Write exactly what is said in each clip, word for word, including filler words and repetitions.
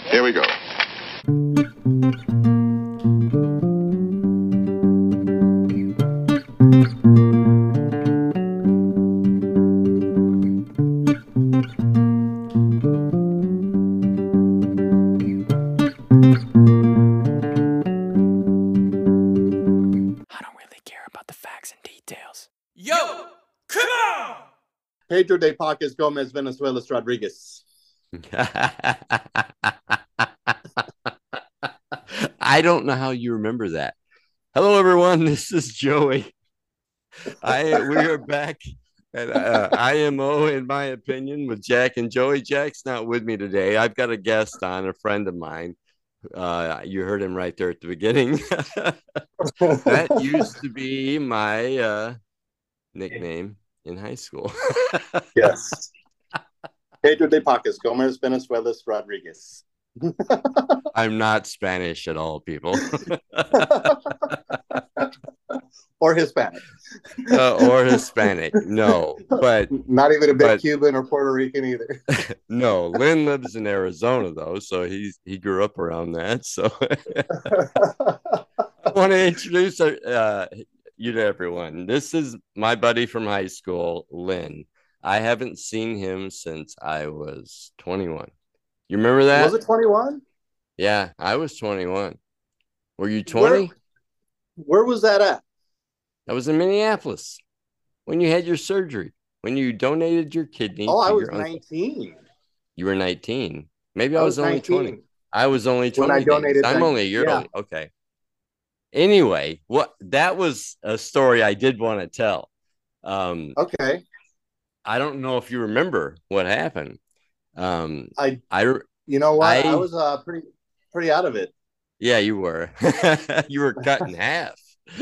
Here we go. Yo, come on! Pedro de Pacas Gomez Venezuelas Rodriguez. I don't know how you remember that. Hello, everyone. This is Joey. I we are back at uh, I M O, in my opinion, with Jack and Joey. Jack's not with me today. I've got a guest on, a friend of mine. Uh, you heard him right there at the beginning. That used to be my uh, nickname in high school. Yes. Pedro de Pacas Gomez Venezuelas Rodriguez. I'm not Spanish at all, people. Or Hispanic. Uh, or Hispanic. No, but not even a bit but, Cuban or Puerto Rican either. No, Lynn lives in Arizona though, so he's he grew up around that. So I want to introduce uh, you to everyone. This is my buddy from high school, Lynn. I haven't seen him since I was twenty-one. You remember that? Was it twenty-one? Yeah, I was twenty-one. Were you twenty? Where, where was that at? That was in Minneapolis when you had your surgery, when you donated your kidney. Oh, to I was your nineteen. Uncle. You were nineteen. Maybe I, I was, was only nineteen. twenty. I was only twenty. When I donated, I'm only a year yeah. old. Okay. Anyway, what that was a story I did want to tell. Um, okay. I don't know if you remember what happened. Um, I, I, you know what? I, I was uh, pretty, pretty out of it. Yeah, you were. You were cut in half.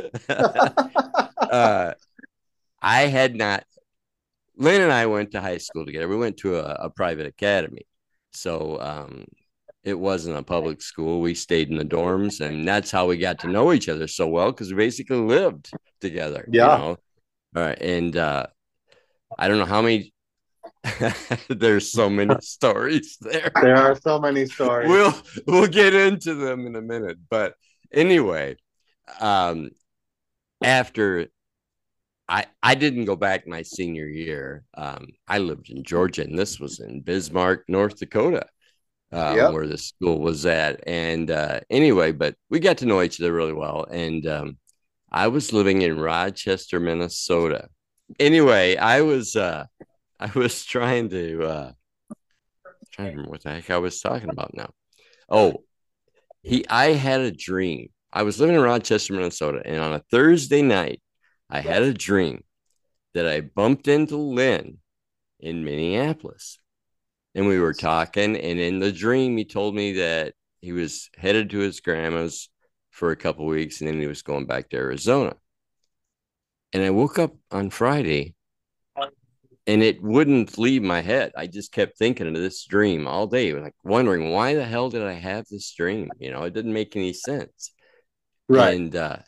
uh, I had not. Lynn and I went to high school together. We went to a, a private academy, so um, it wasn't a public school. We stayed in the dorms, and that's how we got to know each other so well, because we basically lived together. Yeah. You know? All right, and uh, I don't know how many. There's so many stories there. There are so many stories. We'll we'll get into them in a minute, but anyway, um, after I I didn't go back my senior year. Um, I lived in Georgia, and this was in Bismarck, North Dakota, um, yep. where the school was at. And uh, anyway, but we got to know each other really well. And um, I was living in Rochester, Minnesota. Anyway, I was. Uh, I was trying to uh trying to remember what the heck I was talking about now. Oh, he I had a dream. I was living in Rochester, Minnesota, and on a Thursday night, I had a dream that I bumped into Lynn in Minneapolis. And we were talking, and in the dream, he told me that he was headed to his grandma's for a couple of weeks, and then he was going back to Arizona. And I woke up on Friday, and it wouldn't leave my head. I just kept thinking of this dream all day, like wondering, why the hell did I have this dream? You know, it didn't make any sense. Right. And uh,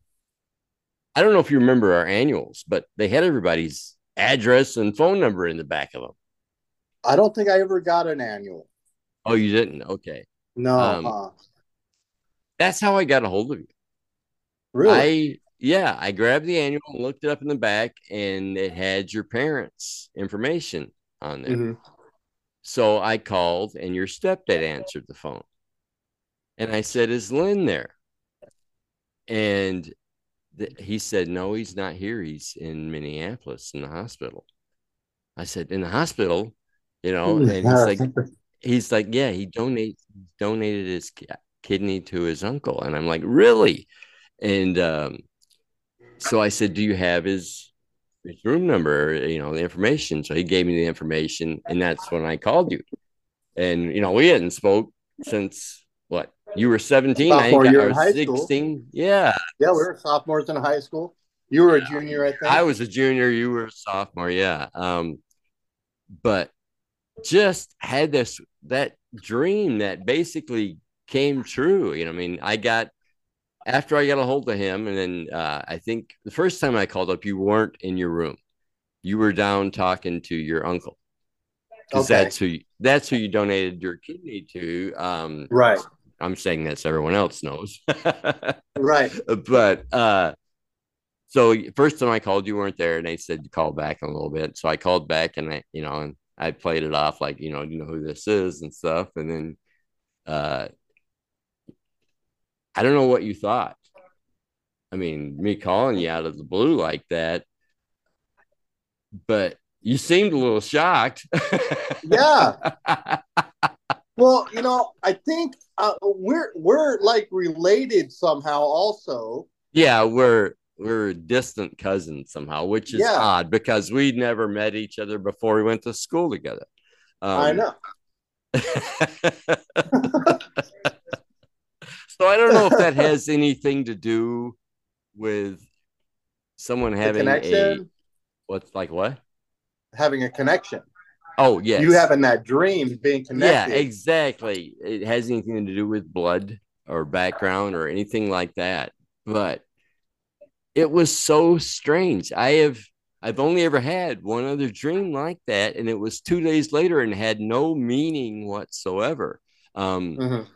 I don't know if you remember our annuals, but they had everybody's address and phone number in the back of them. I don't think I ever got an annual. Oh, you didn't? Okay. No. Um, huh. That's how I got a hold of you. Really? I Yeah, I grabbed the annual and looked it up in the back, and it had your parents' information on there. Mm-hmm. So I called, and your stepdad answered the phone. And I said, "Is Lynn there?" And th- he said, "No, he's not here. He's in Minneapolis in the hospital." I said, "In the hospital?" You know, and he's like, he's like, "Yeah, he donate, donated his ki- kidney to his uncle." And I'm like, "Really?" And um, so I said, "Do you have his, his room number, you know, the information?" So he gave me the information, and that's when I called you. And, you know, we hadn't spoke since what? You were seventeen, Sophomore I think, year or in high sixteen. school. Yeah. Yeah, we were sophomores in high school. You were yeah. a junior, I think. I was a junior. You were a sophomore. Yeah. Um, but just had this, that dream that basically came true. You know, I mean, I got, after I got a hold of him, and then uh, I think the first time I called up, you weren't in your room. You were down talking to your uncle. because Okay. that's who you, that's who you donated your kidney to. Um, Right. I'm saying that so everyone else knows. Right. But uh, so first time I called, you weren't there, and they said to call back in a little bit. So I called back, and I, you know, and I played it off like, you know, you know who this is and stuff. And then uh, I don't know what you thought. I mean, me calling you out of the blue like that, but you seemed a little shocked. Yeah. Well, you know, I think uh, we're we're like related somehow also. Yeah, we're we're distant cousins somehow, which is Yeah. odd because we never met each other before we went to school together. I Um, know. so I don't know if that has anything to do with someone The having a connection, what's like what? having a connection. Oh, yes. You having that dream, being Yeah, connected. exactly. It has anything to do with blood or background or anything like that. But it was so strange. I have I've only ever had one other dream like that, and it was two days later and had no meaning whatsoever. Um, Mhm.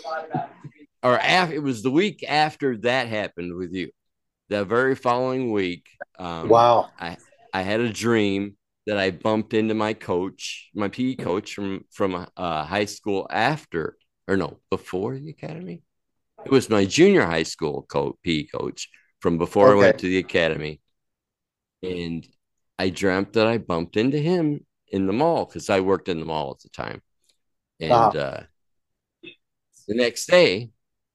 or after, it was the week after that happened with you. The very following week, um, Wow. I I had a dream that I bumped into my coach, my P E coach from from uh, high school after, or no, before the academy. It was my junior high school coach, P E coach from before I Okay. went to the academy, and I dreamt that I bumped into him in the mall because I worked in the mall at the time. And Uh-huh. uh, the next day,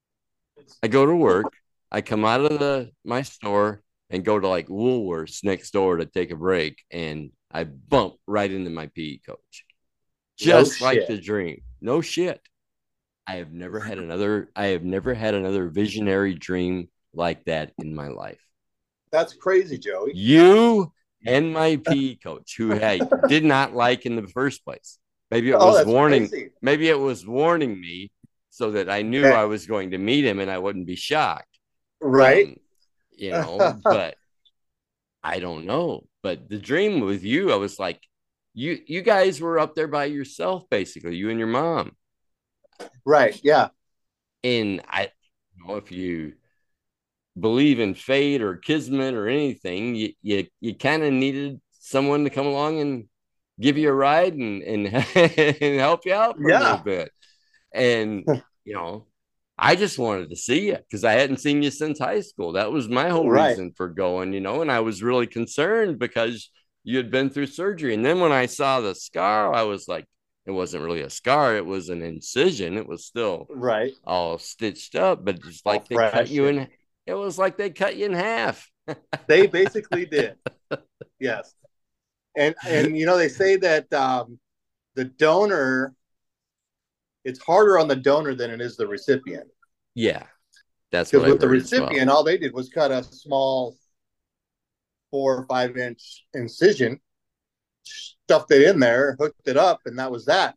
I go to work. I come out of the my store and go to like Woolworths next door to take a break, and I bump right into my P E coach, just No like shit. the dream. No shit. I have never had another. I have never had another visionary dream like that in my life. That's crazy, Joey. You and my P E coach, who I did not like in the first place. Maybe it Oh, was that's warning. crazy. Maybe it was warning me so that I knew Okay. I was going to meet him and I wouldn't be shocked. Right. Um, you know, but I don't know. But the dream with you, I was like, you you guys were up there by yourself, basically, you and your mom. Right. Yeah. And I don't know if you believe in fate or kismet or anything, you you, you kind of needed someone to come along and give you a ride and and, and help you out for a little Yeah. bit. And you know, I just wanted to see you because I hadn't seen you since high school. That was my whole Right. reason for going, you know, and I was really concerned because you had been through surgery. And then when I saw the scar, I was like, it wasn't really a scar, it was an incision. It was still Right. all stitched up, but it's All like they cut fresh. you and- in. It was like they cut you in half. They basically did. Yes. And and you know they say that um, the donor, it's harder on the donor than it is the recipient. Yeah, that's Because what I with the heard as well. recipient, all they did was cut a small four or five inch incision, stuffed it in there, hooked it up, and that was that.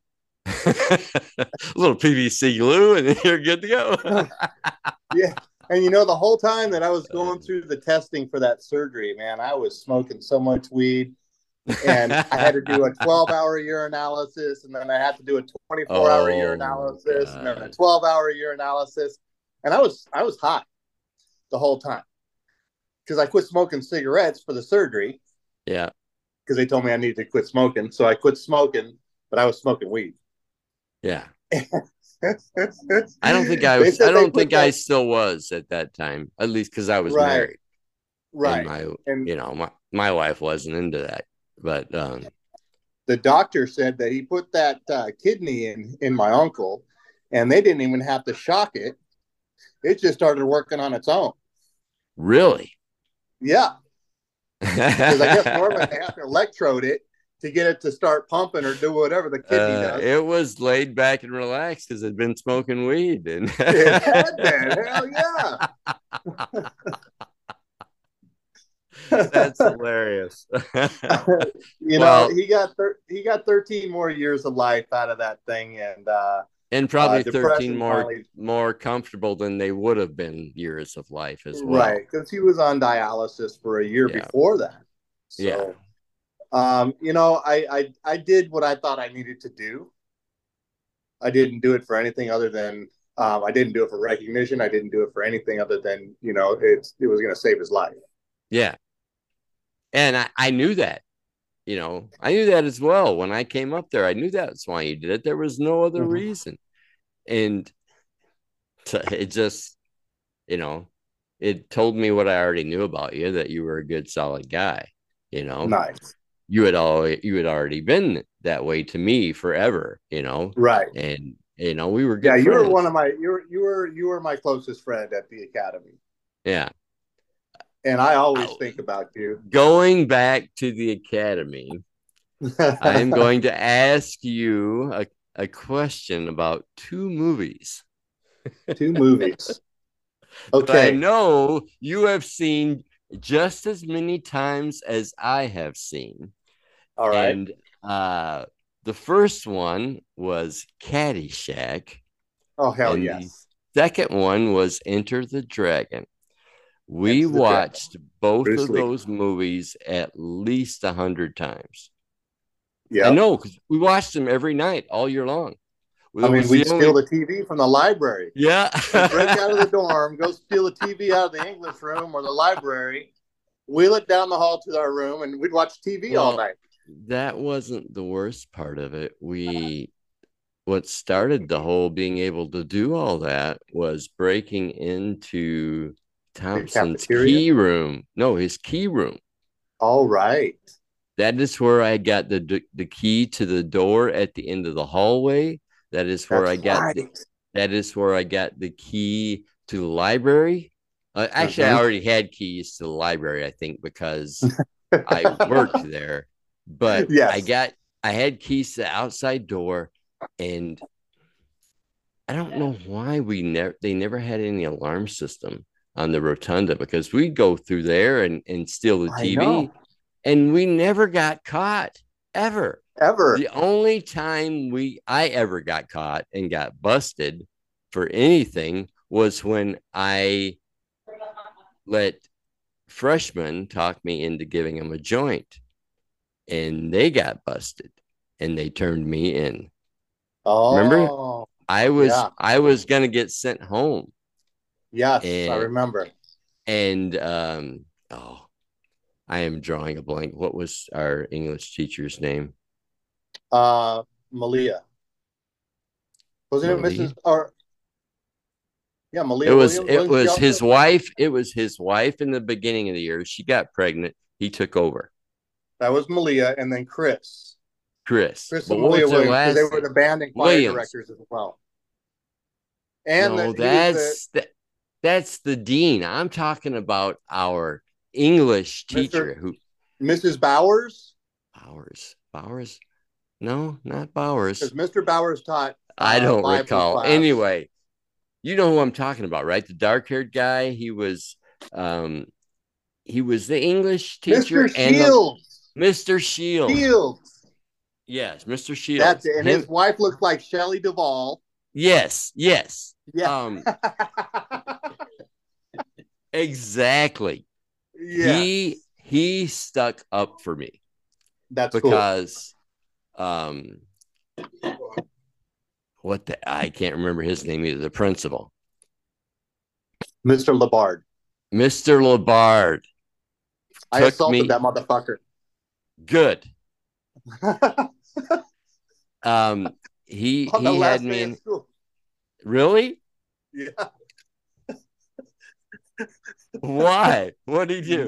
A little P V C glue, and you're good to go. Yeah. And you know, the whole time that I was going through the testing for that surgery, man, I was smoking so much weed. And I had to do a twelve hour urinalysis, and then I had to do a twenty-four hour Oh, urinalysis, and then a God. twelve hour urinalysis. And I was I was high the whole time because I quit smoking cigarettes for the surgery Yeah, because they told me I needed to quit smoking. So I quit smoking, but I was smoking weed. yeah. I I don't think I was. I don't think I still was at that time. At least because I was Right. married, right. and my, And you know, my my wife wasn't into that. But um, the doctor said that he put that uh, kidney in in my uncle, and they didn't even have to shock it. It just started working on its own. really, Yeah, because I guess normally they have to electrode it to get it to start pumping or do whatever the kidney uh, does. it was laid back and relaxed because it'd been smoking weed. And It had been. Hell yeah. That's hilarious. You Well- know, he got thir- he got thirteen more years of life out of that thing, and uh, And probably Uh, thirteen depression more finally- more comfortable than they would have been years of life as well. right, because he was on dialysis for a year Yeah. before that. So, Yeah. Um, you know, I, I I did what I thought I needed to do. I didn't do it for anything other than um, I didn't do it for recognition. I didn't do it for anything other than you know it's it was going to save his life. Yeah. And I, I knew that, you know, I knew that as well. When I came up there, I knew that's why you did it. There was no other Mm-hmm. reason. And it just, you know, it told me what I already knew about you, that you were a good, solid guy. You know, Nice. you had all you had already been that way to me forever, you know, Right. and you know, we were Yeah, good you friends. were one of my you were you were you were my closest friend at the academy. Yeah. And I always Oh, think about you. going back to the academy, I am going to ask you a, a question about two movies. Two movies. That I Okay. know you have seen just as many times as I have seen. All right. And uh, the first one was Caddyshack. Oh hell And yes. the second one was Enter the Dragon. We Enter the watched Dragon. both Bruce of Lee. those movies at least a hundred times. Yeah. I know, because we watched them every night all year long. I It mean, was we'd the only... steal the T V from the library. Yeah. We'd break out of the dorm, go steal the T V out of the English room or the library, wheel it down the hall to our room, and we'd watch T V well, all night. That wasn't the worst part of it. We what started the whole being able to do all that was breaking into Thompson's key room. No, his key room. All right. That is where I got the the key to the door at the end of the hallway. That is where That's I got right. the, that is where I got the key to the library. Uh, actually, uh-huh. I already had keys to the library, I think, because I worked there. But yes. I got I had keys to the outside door, and I don't know why we never they never had any alarm system on the rotunda, because we'd go through there and, and steal the T V, and we never got caught ever. Ever. The only time we I ever got caught and got busted for anything was when I let freshmen talk me into giving them a joint, and they got busted and they turned me in. Oh, remember? I was yeah. I was gonna get sent home. Yes, and, I remember. And um, oh, I am drawing a blank. What was our English teacher's name? Uh, Malia. Wasn't Malia? It Missus Or yeah, Malia. It was. Williams, it was his wife. It was his wife in the beginning of the year. She got pregnant. He took over. That was Malia, and then Chris. Chris. Chris and Malia Williams, because they were the band and choir Williams. directors as well. And no, the, that's the, that, that's the dean. I'm talking about our English teacher Mister who Missus Bowers. Bowers. Bowers. No, not Bowers. Because Mister Bowers taught. Uh, I don't recall. Class. Anyway, you know who I'm talking about, right? The dark-haired guy. He was, um, he was the English teacher. Mister Shields. And the, Mister Shields. Shields. Yes, Mister Shields. That's it. And Him, his wife looked like Shelley Duvall. Yes, yes. Yeah. Um, exactly. Yeah. He he stuck up for me. That's because cool. um what the I can't remember his name either, the principal. Mister Labard. Mister Labard. I assaulted me. that motherfucker. Good. um he On he had me in Really? Yeah. Why? What did he do?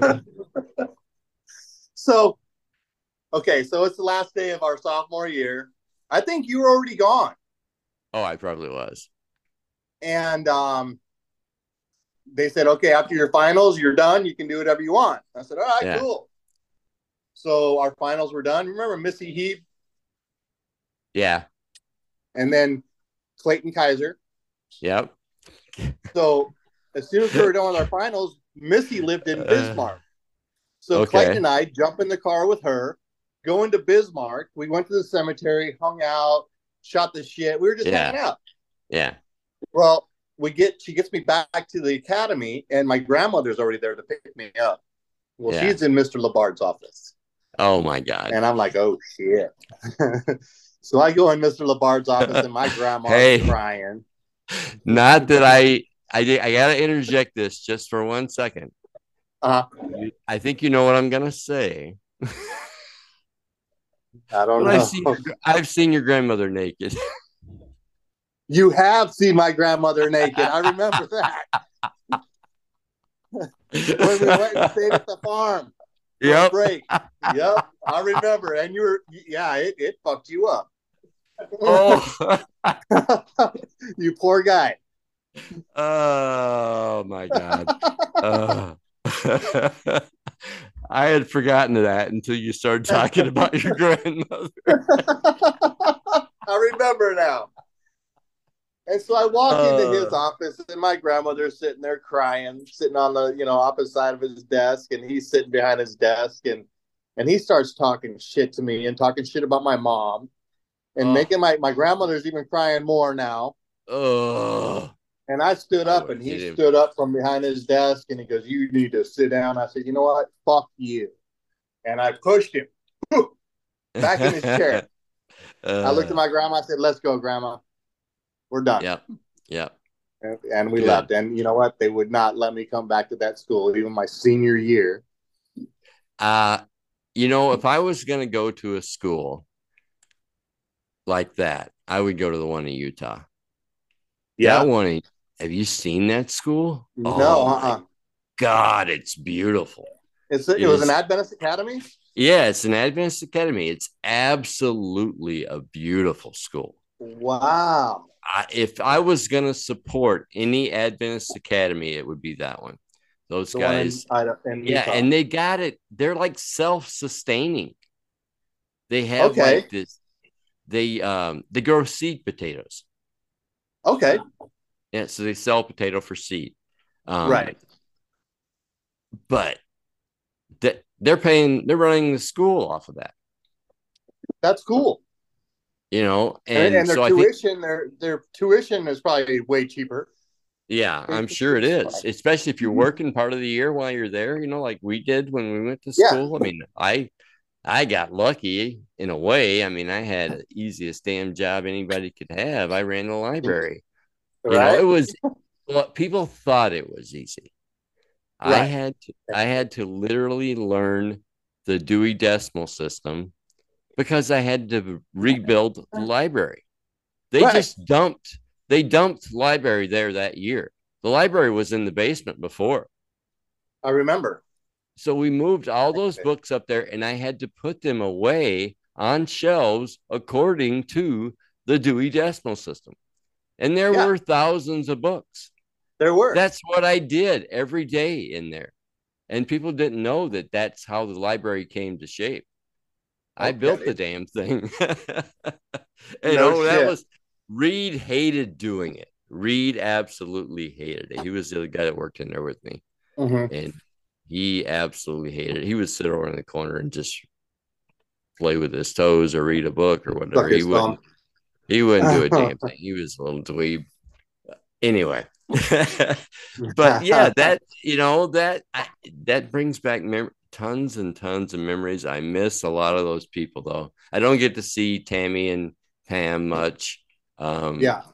So, okay, so it's the last day of our sophomore year. I think you were already gone. Oh, I probably was. And um, they said, okay, after your finals, you're done. You can do whatever you want. I said, all right, yeah. cool. So our finals were done. Remember Missy Heap? Yeah. And then Clayton Kaiser. Yep. So as soon as we were done with our finals, Missy lived in Bismarck. So okay. Clayton and I jump in the car with her, go into Bismarck. We went to the cemetery, hung out, shot the shit. We were just yeah. hanging out. Yeah. Well, we get she gets me back to the academy, and my grandmother's already there to pick me up. Well, yeah. she's in Mister Labard's office. Oh my God. And I'm like, oh shit. So I go in Mister Labard's office and my grandma's Hey, crying. not that I I did, I gotta interject this just for one second. Uh, I think you know what I'm gonna say. I don't But I've know. seen your, I've seen your grandmother naked. You have seen my grandmother naked. I remember that when we went and stayed at the farm for a Yep. break. Yep, I remember. And you were, yeah, it, it fucked you up. Oh. You poor guy. Oh my God. Uh. I had forgotten that until you started talking about your grandmother. I remember now. And so I walk into his Uh, office, and my grandmother's sitting there crying, sitting on the you know opposite side of his desk, and he's sitting behind his desk, and and he starts talking shit to me and talking shit about my mom, and oh, making my my grandmother's even crying more now. oh, And I stood I up, would and he hit him. stood up from behind his desk, and he goes, "You need to sit down." I said, "You know what? Fuck you." And I pushed him back in his chair. I looked at uh, my grandma. I said, "Let's go, grandma. We're done." yep, yep, And, and we good. left. And you know what? They would not let me come back to that school, even my senior year. Uh, you know, if I was gonna go to a school like that, I would go to the one in Utah. That Yeah. one, in- have you seen that school? No, Oh my uh-uh. God, it's beautiful. It's it It was an is. Adventist academy. Yeah, it's an Adventist academy. It's absolutely a beautiful school. Wow. I, if I was going to support any Adventist academy, it would be that one. Those The one in guys, I, in yeah, Utah. and they got it. They're like self-sustaining. They have Okay. like this. They um they grow seed potatoes. Okay. Yeah, so they sell potato for seed. Um, Right. but that they're paying, they're running the school off of that, That's cool. you know, And, and and their so I think, tuition, their their tuition is probably way cheaper. yeah, I'm sure it is, especially if you're working part of the year while you're there, you know, like we did when we went to Yeah. school. I mean, I I got lucky in a way. I mean, I had the easiest damn job anybody could have. I ran the library. You know, it Right. was, well, people thought it was easy. I Right. had to, I had to literally learn the Dewey Decimal System because I had to rebuild the library. They Right. just dumped they dumped library there that year. The library was in the basement before. I remember. So we moved all those books up there and I had to put them away on shelves according to the Dewey Decimal System. And there Yeah. were thousands of books. There were. That's what I did every day in there. And people didn't know that that's how the library came to shape. I built the Okay. damn thing. You No know, that shit. was Reed hated doing it. Reed absolutely hated it. He was the guy that worked in there with me. Mm-hmm. And he absolutely hated it. He would sit over in the corner and just play with his toes or read a book or whatever. Suck He his wouldn't thumb. he wouldn't do a damn thing. He was a little dweeb. Anyway. But yeah, that you know, that I, that brings back mem- tons and tons of memories. I miss a lot of those people though. I don't get to see Tammy and Pam much. Um, Yeah.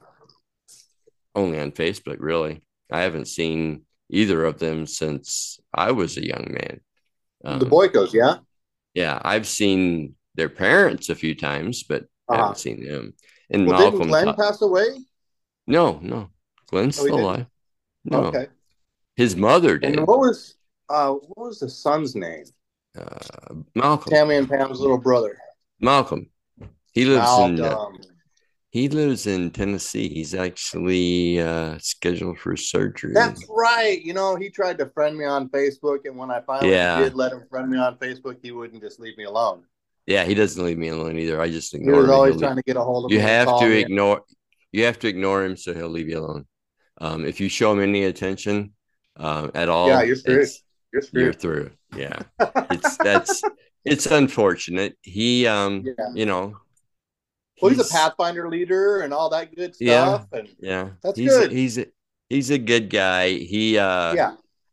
only on Facebook, really. I haven't seen either of them since I was a young man. The Um, Boykos, yeah. yeah, I've seen their parents a few times, but I Uh-huh. haven't seen them. And Well, didn't Malcolm Glenn taught. pass away? No, no, Glenn's Oh, he still didn't. alive. No, Okay. his mother And did. what was uh what was the son's name? Uh, Malcolm. Tammy and Pam's little brother. Malcolm. He lives in uh, Malcolm. he lives in Tennessee. He's actually uh, scheduled for surgery. That's right. You know, he tried to friend me on Facebook, and when I finally Yeah, did let him friend me on Facebook, he wouldn't just leave me alone. yeah. He doesn't leave me alone either. I just He ignore was him, and always he'll leave. trying to get a hold of You me and have call to me. ignore. You have to ignore him, so he'll leave you alone. Um, if you show him any attention uh, at Yeah, all, you're screwed. it's You're you're screwed. through. Yeah, it's that's it's unfortunate. He, um, Yeah. you know, Well, he's a he's Pathfinder leader and all that good yeah, stuff, and yeah. that's He's a, good. he's a, he's a good guy. He uh Yeah.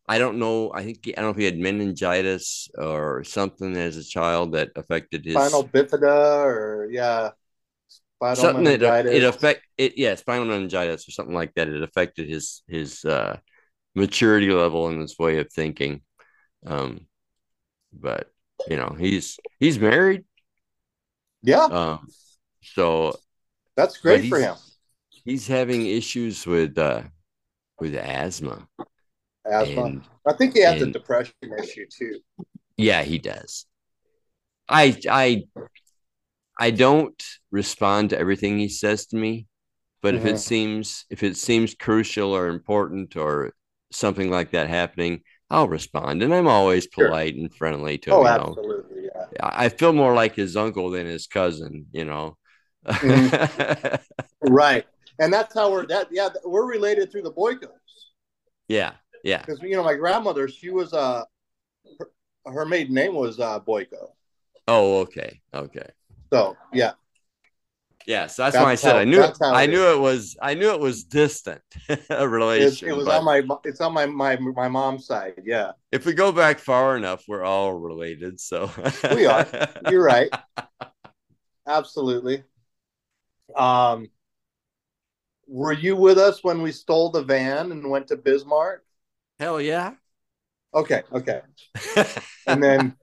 I don't know. I think he, I don't know if he had meningitis or something as a child that affected his Spinal bifida, or yeah, spinal something that uh, it meningitis. affect it. Yeah, spinal meningitis or something like that. It affected his his uh, maturity level and his way of thinking. Um, but you know, he's he's married. Yeah, Um, so that's but great for he's him. he's having issues with uh with asthma Asthma. and I think he has a and depression issue too. yeah, he does. I I I don't respond to everything he says to me, but if it Mhm. seems if it seems crucial or important or something like that happening, I'll respond. And I'm always Sure. polite and friendly to him, Oh, you know. absolutely. Yeah. I feel more like his uncle than his cousin, you know. Mhm. Right. And that's how we're that. Yeah, we're related through the Boykos, Yeah, yeah. because you know my grandmother, she was uh her, her maiden name was uh Boyko. Oh, okay, okay. So yeah, Yeah, so that's why I that's said I how knew that's how I it knew it is. was I knew it was distant a It, it relation, was on but my it's on my my my mom's side. Yeah, if we go back far enough, we're all related. So we are. You're right. Absolutely. Um, were you with us when we stole the van and went to Bismarck? hell yeah. Okay, okay. And then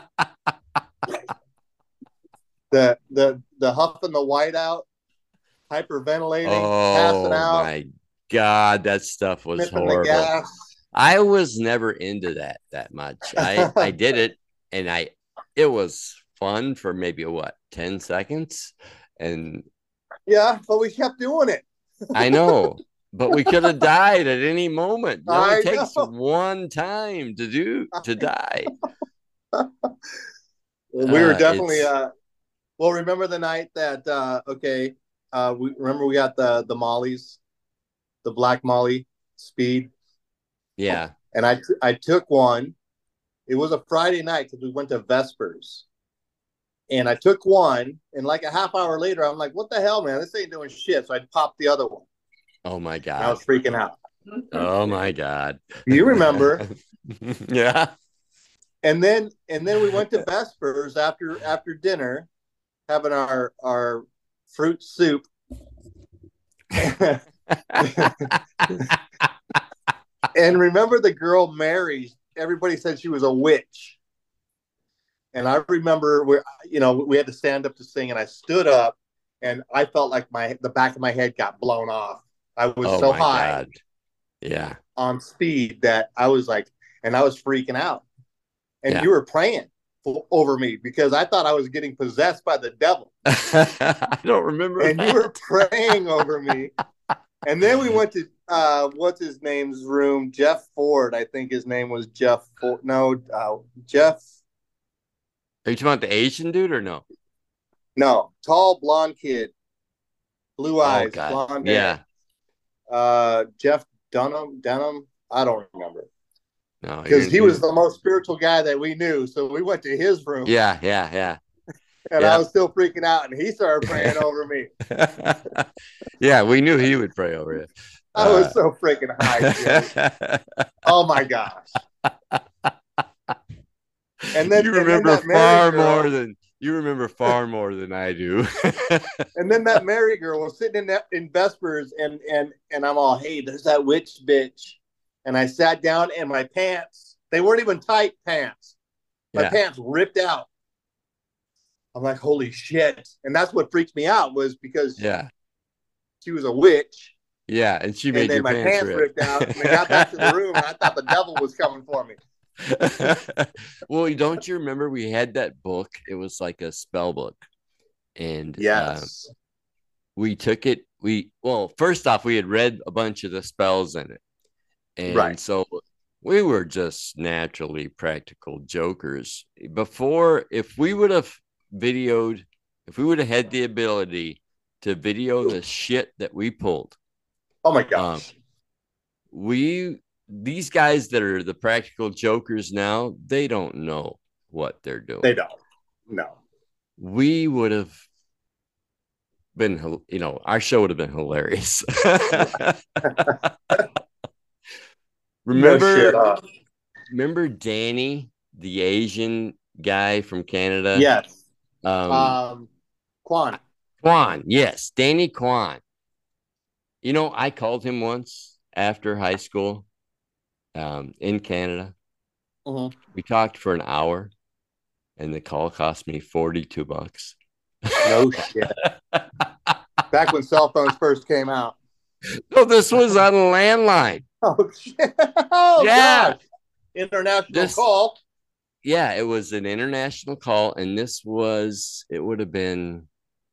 the the the huff and the whiteout, hyperventilating, passing Oh out, my God, that stuff was sniffing the horrible. gas. I was never into that that much. I I did it and I it was fun for maybe what ten seconds, and Yeah, but we kept doing it. I know, but we could have died at any moment. It only I takes know. one time to do to die. We were Uh, definitely it's uh well, remember the night that uh okay, uh we remember we got the the mollies, the black molly speed, yeah. and I I took one. It was a Friday night because we went to Vespers. And I took one, and like a half hour later, I'm like, what the hell, man? This ain't doing shit. So I popped the other one, Oh my and I was God. freaking out. Oh my God. You remember? Yeah. And then and then we went to Vespers after after dinner, having our our fruit soup. And remember the girl Mary? Everybody said she was a witch. And I remember we you know we had to stand up to sing, and I stood up, and I felt like my the back of my head got blown off. I was Oh so my high God. Yeah. on speed that I was like, and I was freaking out. And Yeah. you were praying for, over me because I thought I was getting possessed by the devil. I don't remember And you that. were praying over me. And then we went to uh, what's his name's room, Jeff Ford. I think his name was Jeff Ford. No, uh, Jeff. Are you talking about the Asian dude or no? No, tall blonde kid, blue Oh eyes, God. blonde Yeah. hair. Uh, Jeff Dunham. Dunham. I don't remember No, you're because he was you. the most spiritual guy that we knew. So we went to his room, Yeah, yeah, yeah. and I Yeah. was still freaking out, and he started praying over me. Yeah, we knew he would pray over you. I was Uh, so freaking high, Joe. Oh my gosh. And then you and then remember that Mary far more girl, than you remember far more than I do. and then that Mary girl was sitting in that in Vespers, and and and I'm all, hey, there's that witch bitch. And I sat down, and my pants, they weren't even tight pants. My Yeah, pants ripped out. I'm like, holy shit. And that's what freaked me out, was because yeah, she was a witch. yeah. And she And made then your my pants pants rip. ripped out, and I got back to the room, and I thought the devil was coming for me. Well, don't you remember we had that book? It was like a spell book, and uh, Yes. we took it. We well, first off, we had read a bunch of the spells in it, and Right. so we were just naturally practical jokers. Before, if we would have videoed, if we would have had the ability to video the shit that we pulled, Oh my um, gosh. we these guys that are the practical jokers now, they don't know what they're doing. They don't. No. We would have been, you know, our show would have been hilarious. No shit. Remember, Huh? remember Danny, the Asian guy from Canada? Yes. Um, Um, Quan. Quan. Yes, Danny Quan. You know, I called him once after high school um, in Canada. Mm-hmm. We talked for an hour, and the call cost me forty-two bucks. No shit. Back when cell phones first came out. No, this was on a landline. Oh shit! Oh Yeah. gosh! International This, call. yeah, it was an international call, and this was, it would have been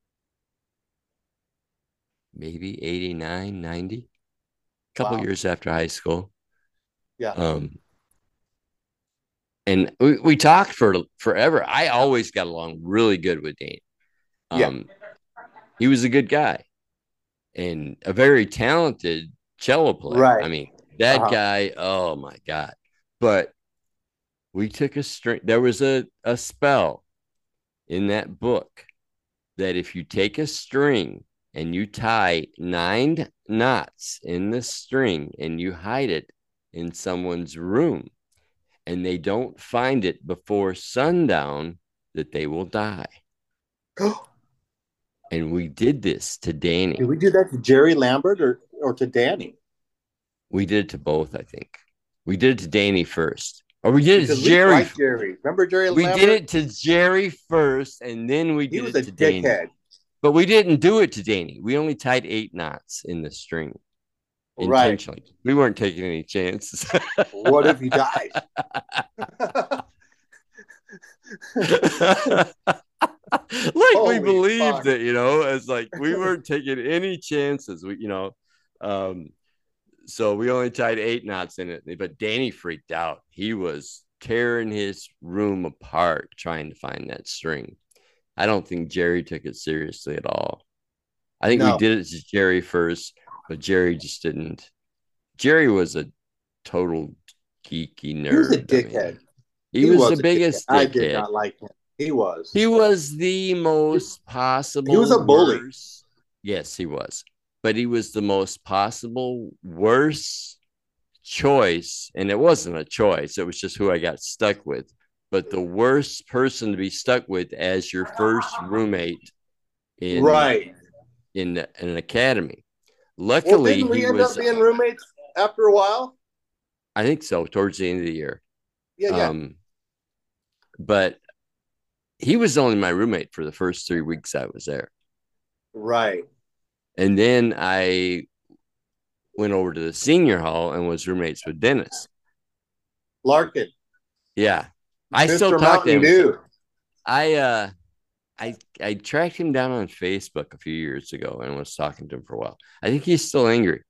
maybe eighty-nine, ninety, a couple Wow. years after high school. Yeah. Um, and we, we talked for forever. I always got along really good with Dane. Um, Yeah. He was a good guy and a very talented cello player. Right. I mean, that Uh-huh. guy, oh my God. But we took a string. There was a, a spell in that book that if you take a string and you tie nine knots in the string and you hide it in someone's room and they don't find it before sundown, that they will die. And we did this to Danny. Did we do that to Jerry Lambert or, or to Danny? We did it to both, I think. We did it to Danny first. Or we did Because it to Jerry. Like Jerry. Remember Jerry we Lambert? did it to Jerry first, and then we He did was it a to Danny. dickhead. But we didn't do it to Danny. We only tied eight knots in the string intentionally. Right. We weren't taking any chances. What if he dies? Like Holy we believed fuck. it, you know, as like we weren't taking any chances. We, you know, um, so we only tied eight knots in it. But Danny freaked out. He was tearing his room apart trying to find that string. I don't think Jerry took it seriously at all. I think No. we did it to Jerry first, but Jerry just didn't. Jerry was a total geeky nerd. He was a I dickhead. mean, he, he was, was the biggest dickhead. I did not like him. He was. He was the most possible. He was a bully. Worst. Yes, he was. But he was the most possible worst choice. And it wasn't a choice. It was just who I got stuck with. But the worst person to be stuck with as your first roommate in, right. in, in an academy. Luckily, well, didn't we he end was, up being roommates after a while? I think so, towards the end of the year. Yeah, yeah. Um, but he was only my roommate for the first three weeks I was there. Right. And then I went over to the senior hall and was roommates with Dennis Larkin. Yeah. I Mister still talk Mountain to him. Dew. I, uh, I, I tracked him down on Facebook a few years ago and was talking to him for a while. I think he's still angry.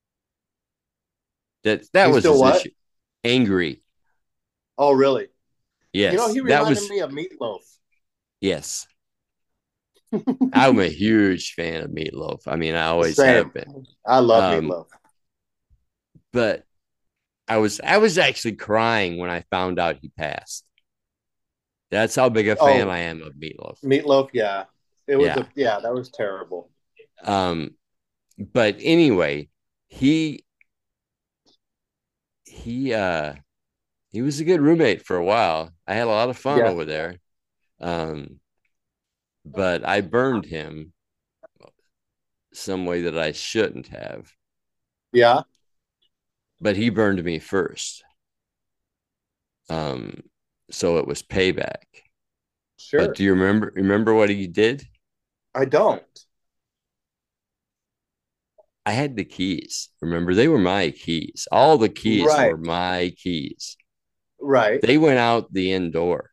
That, that he's was still his what? issue. Angry. Oh, really? Yes. You know, he that reminded was, me of Meatloaf. Yes. I'm a huge fan of Meatloaf. I mean, I always Same. have been. I love Um, Meatloaf. But I was I was actually crying when I found out he passed. That's how big a fan Oh. I am of Meatloaf. Meatloaf, yeah. It was Yeah. a, yeah, that was terrible. Um, but anyway, he he uh he was a good roommate for a while. I had a lot of fun Yeah. over there. Um, but I burned him some way that I shouldn't have. Yeah. But he burned me first. Um, so it was payback. Sure. But do you remember remember what he did? I don't. I had the keys. Remember, they were my keys. All the keys Right. were my keys. Right. They went out the end door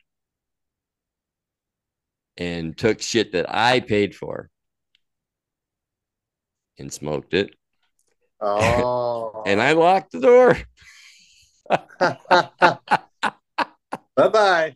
and took shit that I paid for and smoked it. Oh. And I locked the door. Bye-bye.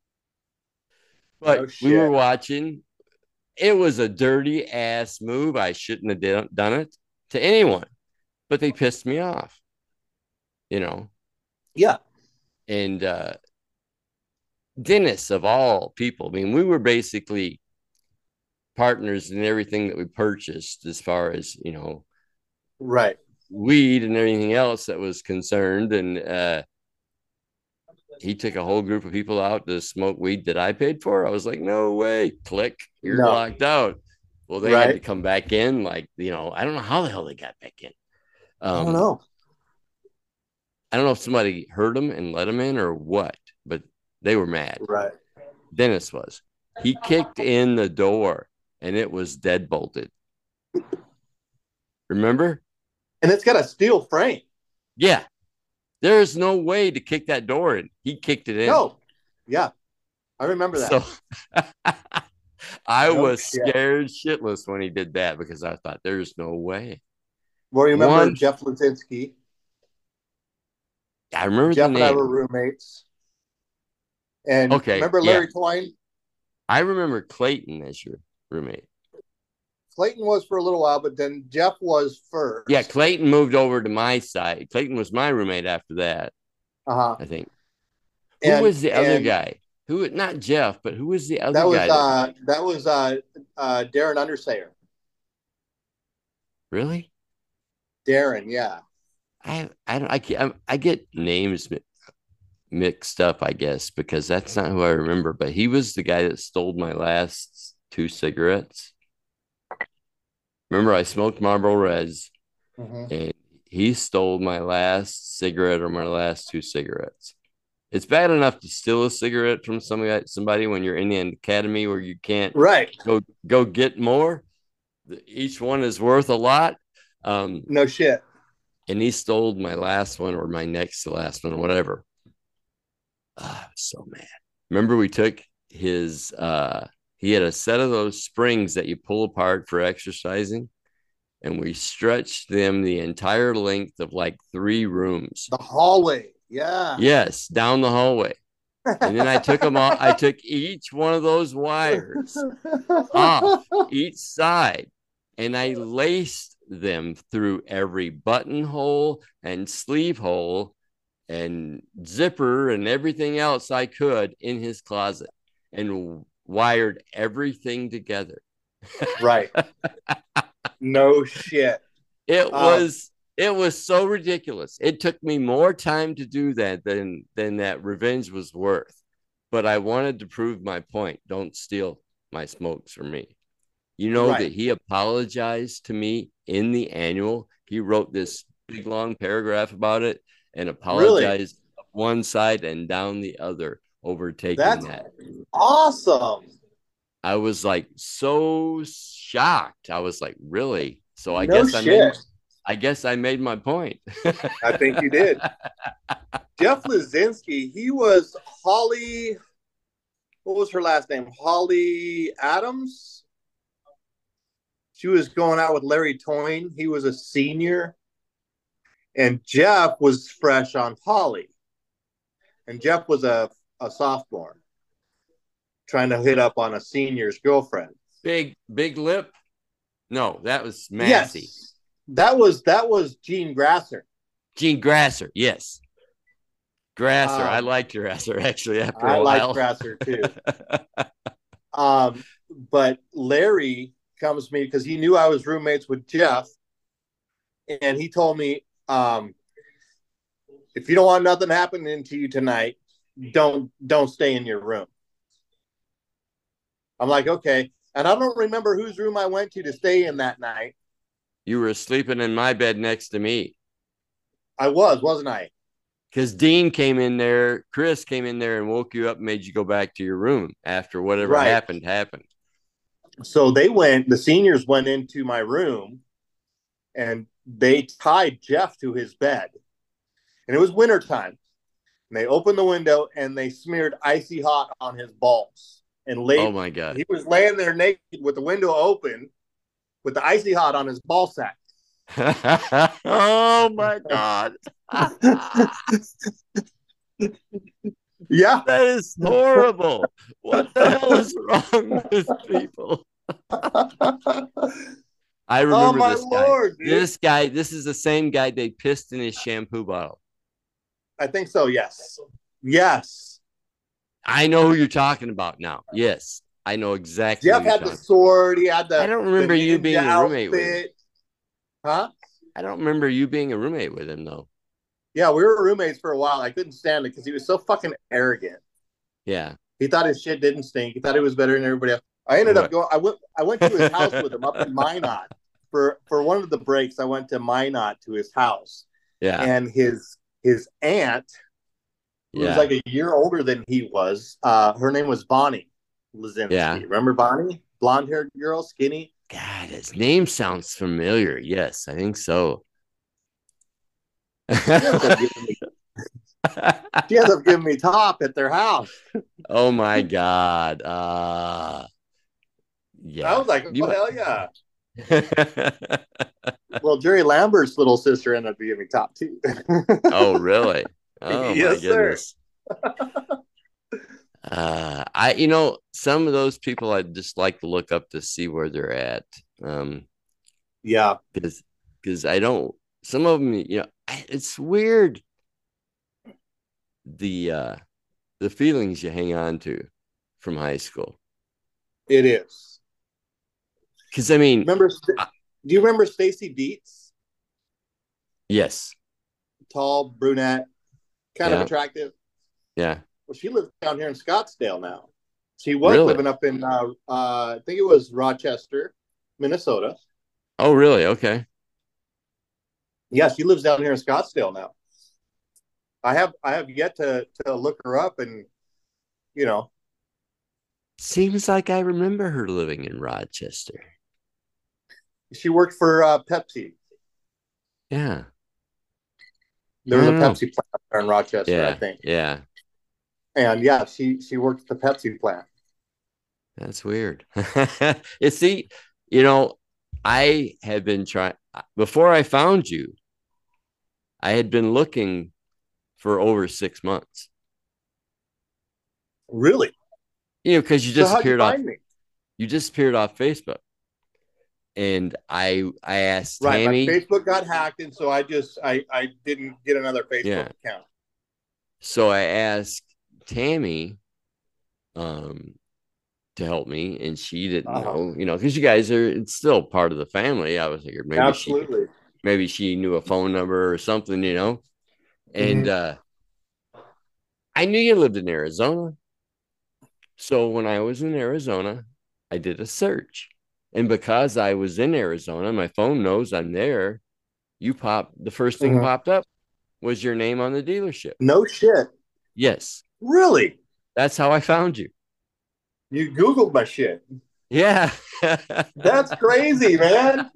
But No we were shit. watching. It was a dirty ass move. I shouldn't have did- done it to anyone, but they pissed me off, you know. Yeah. And uh, Dennis, of all people, I mean, we were basically partners in everything that we purchased as far as, you know, Right. weed and everything else that was concerned. And uh, he took a whole group of people out to smoke weed that I paid for. I was like, no way. Click, you're No. locked out. Well, they Right. had to come back in. Like, you know, I don't know how the hell they got back in. Um, I don't know. I don't know if somebody heard them and let them in or what, but they were mad. Right. Dennis was. He kicked in the door and it was dead bolted. Remember? And it's got a steel frame. Yeah. There's no way to kick that door in. He kicked it in. No. Yeah. I remember that. So I No was shit. scared shitless when he did that because I thought there's no way. Well, you remember One- Jeff Lazinski? I remember Jeff the and I name. were roommates. And Okay, remember yeah. Larry Twine? I remember Clayton as your roommate. Clayton was for a little while, but then Jeff was first. Yeah, Clayton moved over to my side. Clayton was my roommate after that, Uh-huh. I think. Who And- was the other and guy? Who? Not Jeff, but who was the other That was guy? that- uh that was uh uh Darren Undersayer. really? Darren, yeah. I I don't I, can't- I get names mi- mixed up, I guess, because that's not who I remember. But he was the guy that stole my last two cigarettes. Remember, I smoked Marlboro Reds, Mhm. and he stole my last cigarette or my last two cigarettes. It's bad enough to steal a cigarette from somebody somebody when you're in an academy where you can't Right. go go get more. Each one is worth a lot. Um, No shit. and he stole my last one or my next to last one or whatever. Ah, I was so mad. Remember, we took his uh he had a set of those springs that you pull apart for exercising, and we stretched them the entire length of like three rooms. The hallway. Yeah. Yes, down the hallway. And then I took them all, I took each one of those wires off each side, and I laced them through every buttonhole and sleeve hole and zipper and everything else I could in his closet, and wired everything together. Right. No shit. It Uh, was it was so ridiculous. It took me more time to do that than than that revenge was worth. But I wanted to prove my point. Don't steal my smokes from me. You know Right. that he apologized to me in the annual. He wrote this big long paragraph about it and apologized up one side and down the other over taking That's that. awesome. I was like so shocked. I was like, really? So I No guess I shit. made I guess I made my point. I think you did. Jeff Lazinski, he was Holly. What was her last name? Holly Adams. She was going out with Larry Toyne. He was a senior. And Jeff was fresh on Holly. And Jeff was a, a sophomore trying to hit up on a senior's girlfriend. Big big lip. No, that was Massey. Yes. That was that was Gene Grasser. Gene Grasser, yes. Grasser. Um, I liked Grasser actually after I a like while. Grasser too. um, but Larry comes to me because he knew I was roommates with Jeff, and he told me, um, if you don't want nothing happening to you tonight, don't don't stay in your room. I'm like, okay. And I don't remember whose room I went to to stay in that night. You were sleeping in my bed next to me. I was, wasn't I? Because Dean came in there, Chris came in there and woke you up and made you go back to your room after whatever Right. happened happened. So they went, the seniors went into my room and they tied Jeff to his bed. And it was wintertime. And they opened the window and they smeared icy hot on his balls. And laid, Oh my God. he was laying there naked with the window open with the icy hot on his ball sack. Oh my God. Yeah. That is horrible. What the hell is wrong with people? I remember Oh my this guy. Lord, dude. This guy, this is the same guy they pissed in his shampoo bottle. I think so, yes. Yes. I know who you're talking about now. Yes, I know exactly. Jeff who you're had the talking- sword. He had the I don't remember the you being ninja a roommate with him. outfit. Huh? I don't remember you being a roommate with him though. Yeah, we were roommates for a while. I couldn't stand it because he was so fucking arrogant. Yeah. He thought his shit didn't stink. He thought he was better than everybody else. I ended up Right. going. I went. I went to his house with him up in Minot for for one of the breaks. I went to Minot to his house, Yeah. and his his aunt, who was Yeah. like a year older than he was. Uh, her name was Bonnie Lazinski. Yeah. Remember Bonnie, blonde haired girl, skinny. God, his name sounds familiar. Yes, I think so. She ends up giving me, she ends up giving me top at their house. Oh my God. Uh yeah. I was like, You oh might- hell yeah. Well, Jerry Lambert's little sister ended up giving me top too. Oh, really? Oh Yes, my goodness. Uh I you know, some of those people I'd just like to look up to see where they're at. Um Yeah, because because I don't some of them, you know, I- it's weird the uh the feelings you hang on to from high school. it is. Because I mean, Remember? I, Do you remember Stacy Dietz? yes, Tall, brunette, kind yeah, of attractive. yeah, Well, she lives down here in Scottsdale now. She was really. living up in, uh, uh, I think it was Rochester, Minnesota. Oh, really? Okay. Yeah, she lives down here in Scottsdale now. I have I have yet to to look her up, and you know, Seems like I remember her living in Rochester. she worked for uh, Pepsi. Yeah. There I was a don't know. Pepsi plant there in Rochester, I Yeah, think. yeah. And yeah, she she worked at the Pepsi plant. That's weird. You see, you know, I had been trying before I found you. I had been looking for over six months. Really? You know, because you So how'd you disappeared off. find me? You disappeared off Facebook, and I I asked Right, my Tammy. Facebook got hacked, and so I just I I didn't get another Facebook Yeah. account. So I asked Tammy um to help me, and she didn't Uh-huh. know, you know, because you guys are it's still part of the family. I was thinking maybe she Absolutely. maybe she knew a phone number or something, you know. And Mhm. uh I knew you lived in Arizona. So when I was in Arizona, I did a search. And because I was in Arizona, my phone knows I'm there. You pop the first thing Mhm. popped up was your name on the dealership. No shit. Yes. Really? That's how I found you. You Googled my shit. Yeah. That's crazy, man.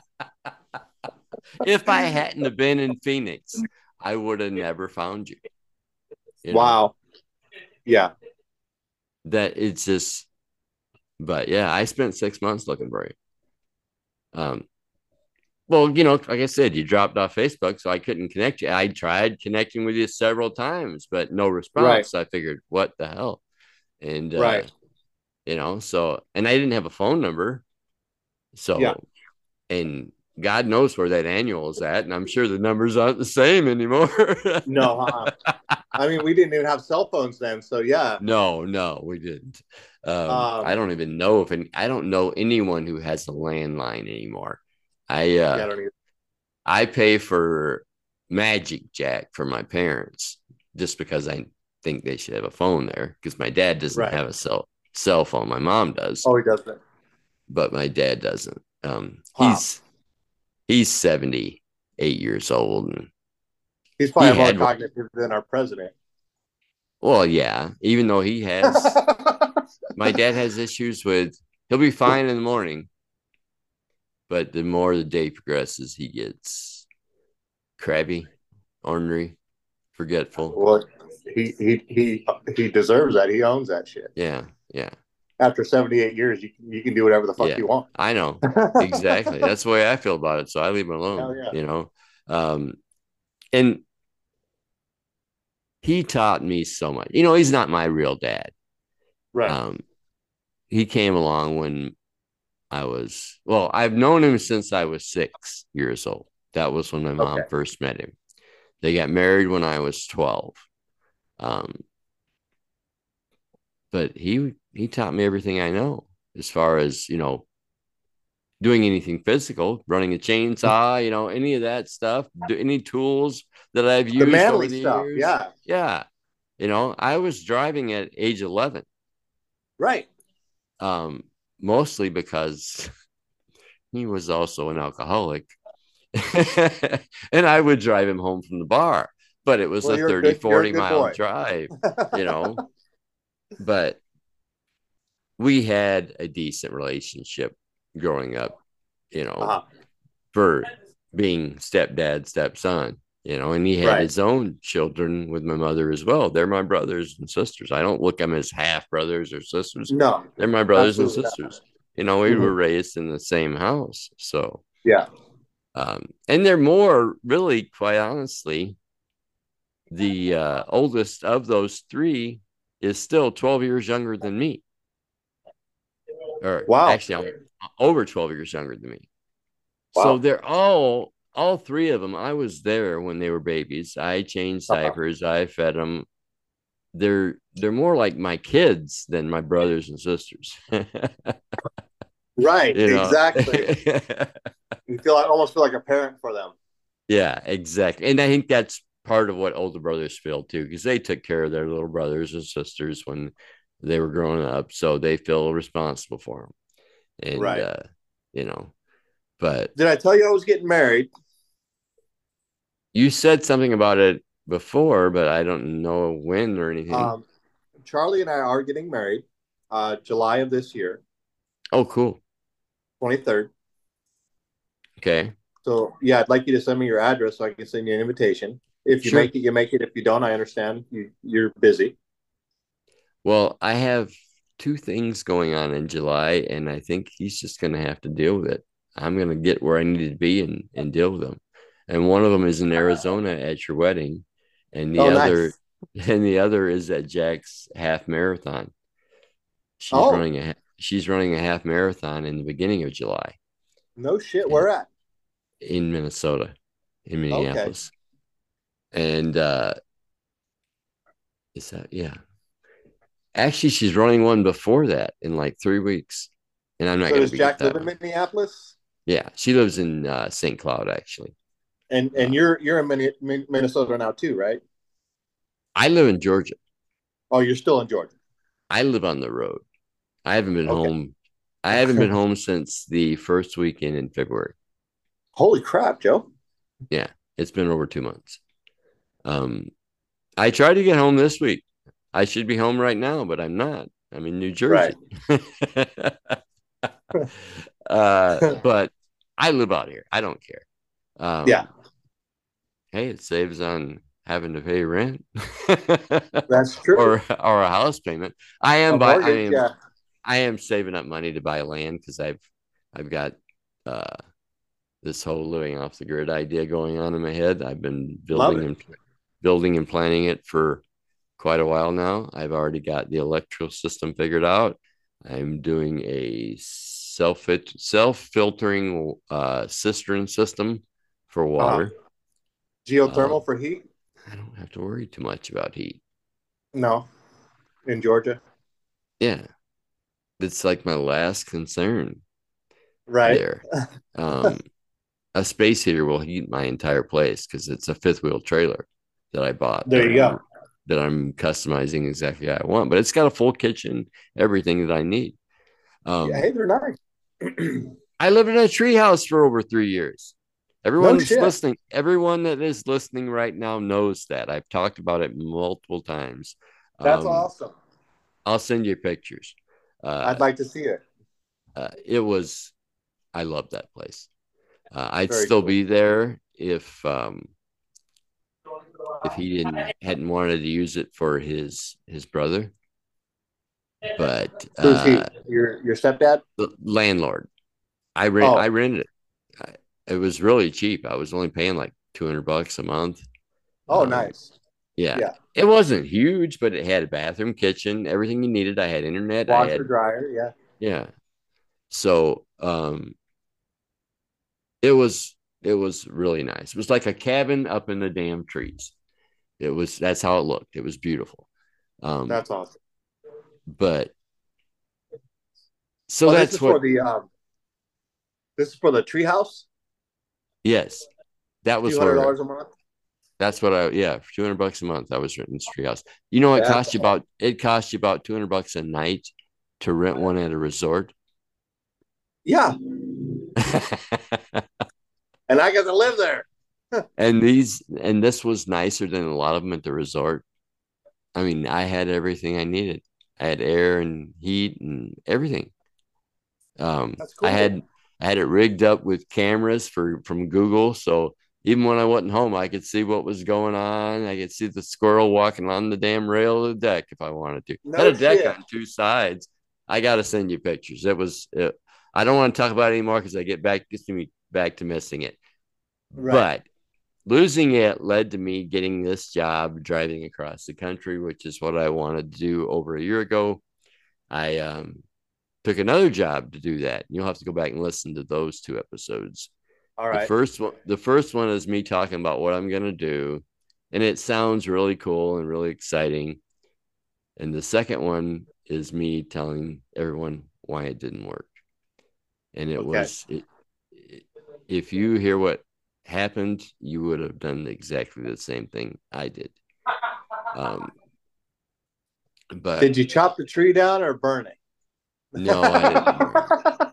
If I hadn't have been in Phoenix, I would have never found you. You know, Wow. Yeah. that it's just, but yeah, I spent six months looking for you. Um, well, you know, like I said, you dropped off Facebook, so I couldn't connect you. I tried connecting with you several times, but no response. Right. So I figured, what the hell? And, uh, Right. you know, so, and I didn't have a phone number. So, Yeah. and God knows where that annual is at. And I'm sure the numbers aren't the same anymore. No, huh? I mean, we didn't even have cell phones then, so yeah. No, no, we didn't. Um, Um, I don't even know if any, I don't know anyone who has a landline anymore. I uh, yeah, I don't either. I pay for Magic Jack for my parents just because I think they should have a phone there because my dad doesn't Right. have a cell cell phone. My mom does, Oh, he doesn't. but my dad doesn't. Um, Huh. he's he's seventy-eight years old, and He's probably He more had one. cognitive than our president. well, yeah, even though he has, my dad has issues with. He'll be fine in the morning, but the more the day progresses, he gets crabby, ornery, forgetful. Well, he he he he deserves that. He owns that shit. Yeah, yeah, After seventy-eight years, you can you can do whatever the fuck yeah. you want. I know exactly. That's the way I feel about it. So I leave him alone. Hell yeah. You know, um, and he taught me so much. You know, he's not my real dad. Right. Um, he came along when I was well. I've known him since I was six years old. That was when my mom Okay. first met him. They got married when I was twelve. Um, but he he taught me everything I know as far as, you know, doing anything physical, running a chainsaw, you know, any of that stuff, do any tools that I've The used over manly the stuff. years. Yeah. Yeah. You know, I was driving at age eleven, Right. um, mostly because he was also an alcoholic. And I would drive him home from the bar, but it was Well, a you're a thirty, good. You're a forty good mile boy. drive, you know, but we had a decent relationship growing up, you know, uh-huh. for being stepdad, stepson, you know, and he had Right. his own children with my mother as well. They're my brothers and sisters. I don't look at them as half brothers or sisters. No, They're my brothers and absolutely not. sisters. You know, we Mhm. were raised in the same house. So, Yeah. um, and they're more really, quite honestly, the uh, oldest of those three is still twelve years younger than me. Or Wow. actually, I'm over twelve years younger than me. So Wow. they're all, all three of them. I was there when they were babies. I changed Uh-huh. diapers. I fed them. They're they're more like my kids than my brothers and sisters. Right. You know. Exactly. You feel like almost feel like a parent for them. Yeah, exactly. And I think that's part of what older brothers feel too, because they took care of their little brothers and sisters when they were growing up, so they feel responsible for them. And Right. uh, you know, but Did I tell you I was getting married? you said something about it before, but I don't know when or anything. Um, Charlie and I are getting married, uh, July of this year, Oh, cool. twenty-third. Okay. So yeah, I'd like you to send me your address so I can send you an invitation. If you Sure. make it, you make it. If you don't, I understand. You you're busy. Well, I have two things going on in July, and I think he's just going to have to deal with it. I'm going to get where I need to be and, and deal with them. And one of them is in Arizona at your wedding, and the Oh, other nice. and the other is at Jack's half marathon. She's Oh, running a she's running a half marathon in the beginning of July no shit. Where at? in Minnesota, in Okay. Minneapolis. And uh is that yeah. Actually, she's running one before that in like three weeks, and I'm not So going to does be at Jack live that in one. Minneapolis? Yeah, she lives in uh, Saint Cloud, actually. And Uh, and you're you're in Min- Minnesota now too, right? I live in Georgia. Oh, you're still in Georgia. I live on the road. I haven't been Okay. home. I haven't been home since the first weekend in February. Holy crap, Joe. Yeah, it's been over two months. Um, I tried to get home this week. I should be home right now, but I'm not. I'm in New Right. Jersey. uh, but I live out here. I don't care. Um, Yeah, Hey, it saves on having to pay rent that's true. or or a house payment. I am A by I mortgage, am yeah. I am saving up money to buy land because I've I've got uh this whole living off the grid idea going on in my head. I've been Love building it. and building and planning it for quite a while now. I've already got the electrical system figured out. I'm doing a self self filtering uh, cistern system for Uh-huh. water. Geothermal Um, for heat? I don't have to worry too much about heat. No, in Georgia. Yeah, it's like my last concern Right. there. Um, a space heater will heat my entire place because it's a fifth wheel trailer that I bought There that you I'm go. that I'm customizing exactly how I want. But it's got a full kitchen, everything that I need. Yeah, Um, hey, they're nice. I lived in a treehouse for over three years. No Everyone's shit. listening. Everyone that is listening right now knows that. I've talked about it multiple times. That's Um, awesome. I'll send you pictures. Uh, I'd like to see it. uh, it was, I love that place. Uh, I'd Very still cool. be there if um, if he didn't hadn't wanted to use it for his his brother. But Who's he? uh, Your your stepdad? the landlord, I rent I Oh, rented it. I, it was really cheap. I was only paying like two hundred bucks a month. oh, Um, nice. yeah, Yeah. it wasn't huge, but it had a bathroom, kitchen, everything you needed. I had internet. I Washer had dryer. Yeah. yeah. So um, it was it was really nice. It was like a cabin up in the damn trees. It was that's how it looked. It was beautiful. Um, That's awesome. but so Oh, this that's is for what the um This is for the treehouse. Yes, that was Two hundred for. dollars a month. That's what I yeah, for two hundred bucks a month. I was renting this treehouse. You know, it That's cost you about it cost you about two hundred bucks a night to rent one at a resort. Yeah, and I got to live there. and these and this was nicer than a lot of them at the resort. I mean, I had everything I needed. I had air and heat and everything. Um, That's cool. I had I had it rigged up with cameras for from Google, so even when I wasn't home, I could see what was going on. I could see the squirrel walking on the damn rail of the deck if I wanted to. No Had a deck shit. on two sides. I got to send you pictures. It was. It, I don't want to talk about it anymore because I get back gets me back to missing it. Right. But losing it led to me getting this job driving across the country, which is what I wanted to do over a year ago. I um, took another job to do that. You'll have to go back and listen to those two episodes. All right. The first one, the first one is me talking about what I'm going to do, and it sounds really cool and really exciting. And the second one is me telling everyone why it didn't work. And it okay. was, it, it, if you hear what happened, you would have done exactly the same thing I did. Um, but did you chop the tree down or burn it? No, I didn't.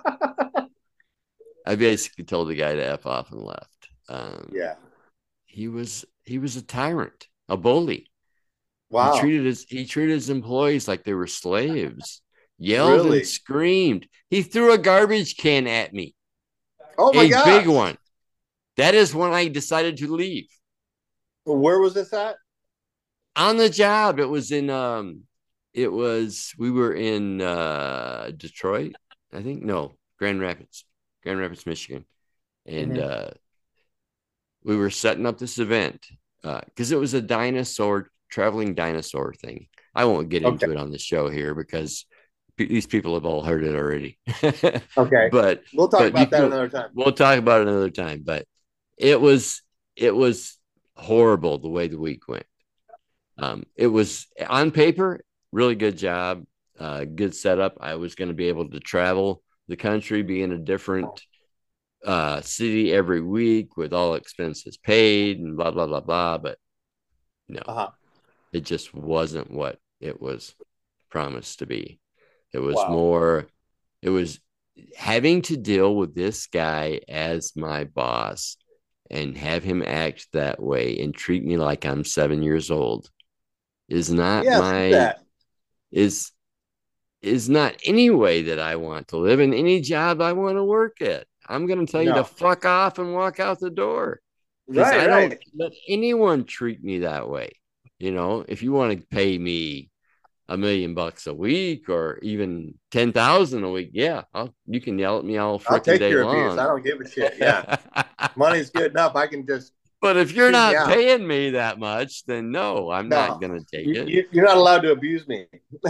I basically told the guy to F off and left. Um, yeah. He was he was a tyrant, a bully. Wow. He treated his he treated his employees like they were slaves. Yelled really? and screamed. He threw a garbage can at me. Oh my god. A big one. That is when I decided to leave. Where was this at? On the job. It was in um it was we were in uh Detroit, I think. No, Grand Rapids. Grand Rapids, Michigan. And mm-hmm. uh we were setting up this event because uh, it was a dinosaur, traveling dinosaur thing. I won't get okay. into it on the show here because p- these people have all heard it already. okay. But we'll talk but about that can, another time. We'll talk about it another time. But it was, it was horrible the way the week went. Um, it was on paper, really good job, uh, good setup. I was going to be able to travel the country, be in a different uh city every week with all expenses paid and blah blah blah blah, but no, uh-huh. It just wasn't what it was promised to be. It was wow. more it was having to deal with this guy as my boss and have him act that way and treat me like I'm seven years old is not yes, my that. is is not any way that I want to live in any job I want to work at. I'm going to tell no. you to fuck off and walk out the door. Because right, I right. don't let anyone treat me that way. You know, if you want to pay me a million bucks a week or even ten thousand a week, yeah, I'll, you can yell at me all freaking I'll take day your long. abuse. I don't give a shit. Yeah, money's good enough. I can just. But if you're not me paying me that much, then no, I'm no, not going to take you, it. You're not allowed to abuse me.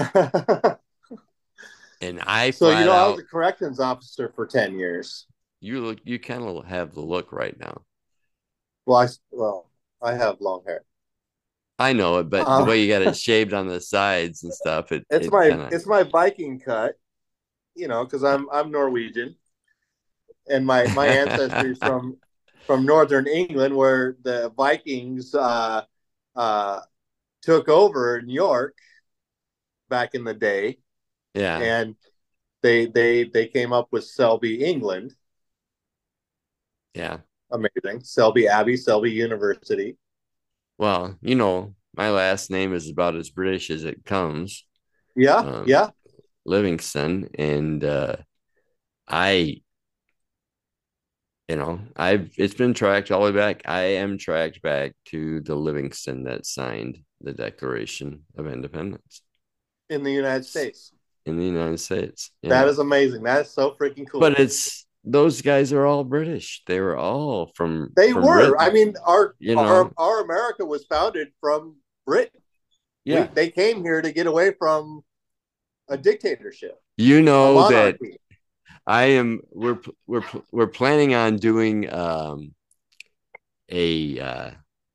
And I so you know out, I was a corrections officer for ten years. You look. You kind of have the look right now. Well, I well I have long hair. I know it, but uh, the way you got it shaved on the sides and stuff, it, it's it my kinda... it's my Viking cut. You know, because I'm I'm Norwegian, and my my ancestry is from from northern England, where the Vikings uh, uh, took over New York back in the day. Yeah, and they they they came up with Selby, England. Yeah. Amazing. Selby Abbey, Selby University. Well, you know, my last name is about as British as it comes. Yeah. Um, yeah. Livingston. And uh, I, you know, I've, it's been tracked all the way back. I am tracked back to the Livingston that signed the Declaration of Independence. In the United States. In the United States. Yeah. That is amazing. That is so freaking cool. But it's, those guys are all British. They were all from. They from were. Britain. I mean, our, you know? our our America was founded from Britain. Yeah, we, they came here to get away from a dictatorship. You know that I am. We're we're we're planning on doing um, a uh,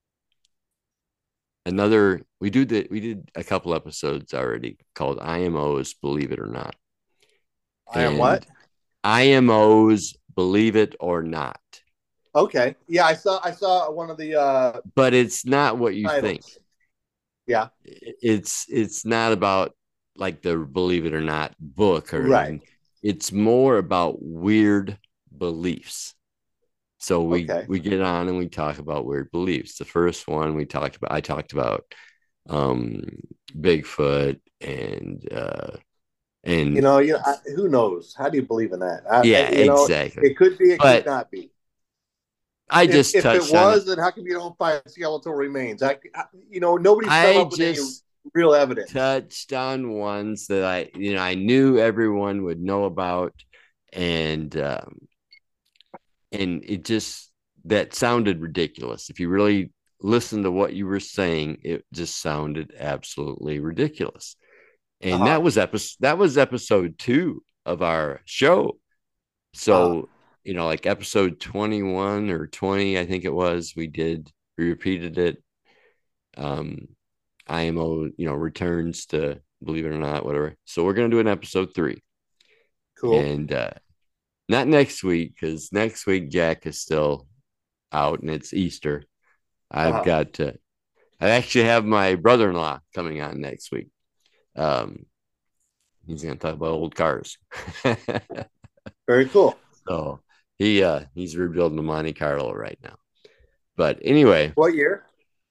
another. We do the we did a couple episodes already called I M O's Believe It or Not. I am what? I M O's Believe It or Not. Okay. Yeah, I saw I saw one of the uh But it's not what you titles. think. Yeah. It's it's not about like the Believe It or Not book or Right. anything. It's more about weird beliefs. So we Okay. we get on and we talk about weird beliefs. The first one we talked about, I talked about um Bigfoot and uh and You know, you know, I, who knows? How do you believe in that? I, I, yeah, you know, exactly. it could be, it could But not be. I If just if it touched on it. was, then how come you don't find skeletal remains? I, I you know, nobody's come I up with any just real evidence. touched on ones that I, you know, I knew everyone would know about, and um, and it just that sounded ridiculous. If you really listen to what you were saying, it just sounded absolutely ridiculous. And Uh-huh. that was episode that was episode two of our show. So, Uh-huh. you know, like episode twenty-one or twenty, I think it was, we did, we repeated it. Um, I M O, you know, returns to Believe It or Not, whatever. So we're gonna do an episode three. Cool. And uh not next week, because next week Jack is still out and it's Easter. I've Uh-huh. got to I actually have my brother-in-law coming on next week. Um he's gonna talk about old cars. Very cool. So he uh he's rebuilding the Monte Carlo right now. But anyway, What year?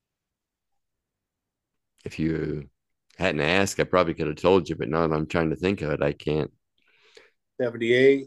if you hadn't asked, I probably could have told you, but now that I'm trying to think of it, I can't. seventy-eight.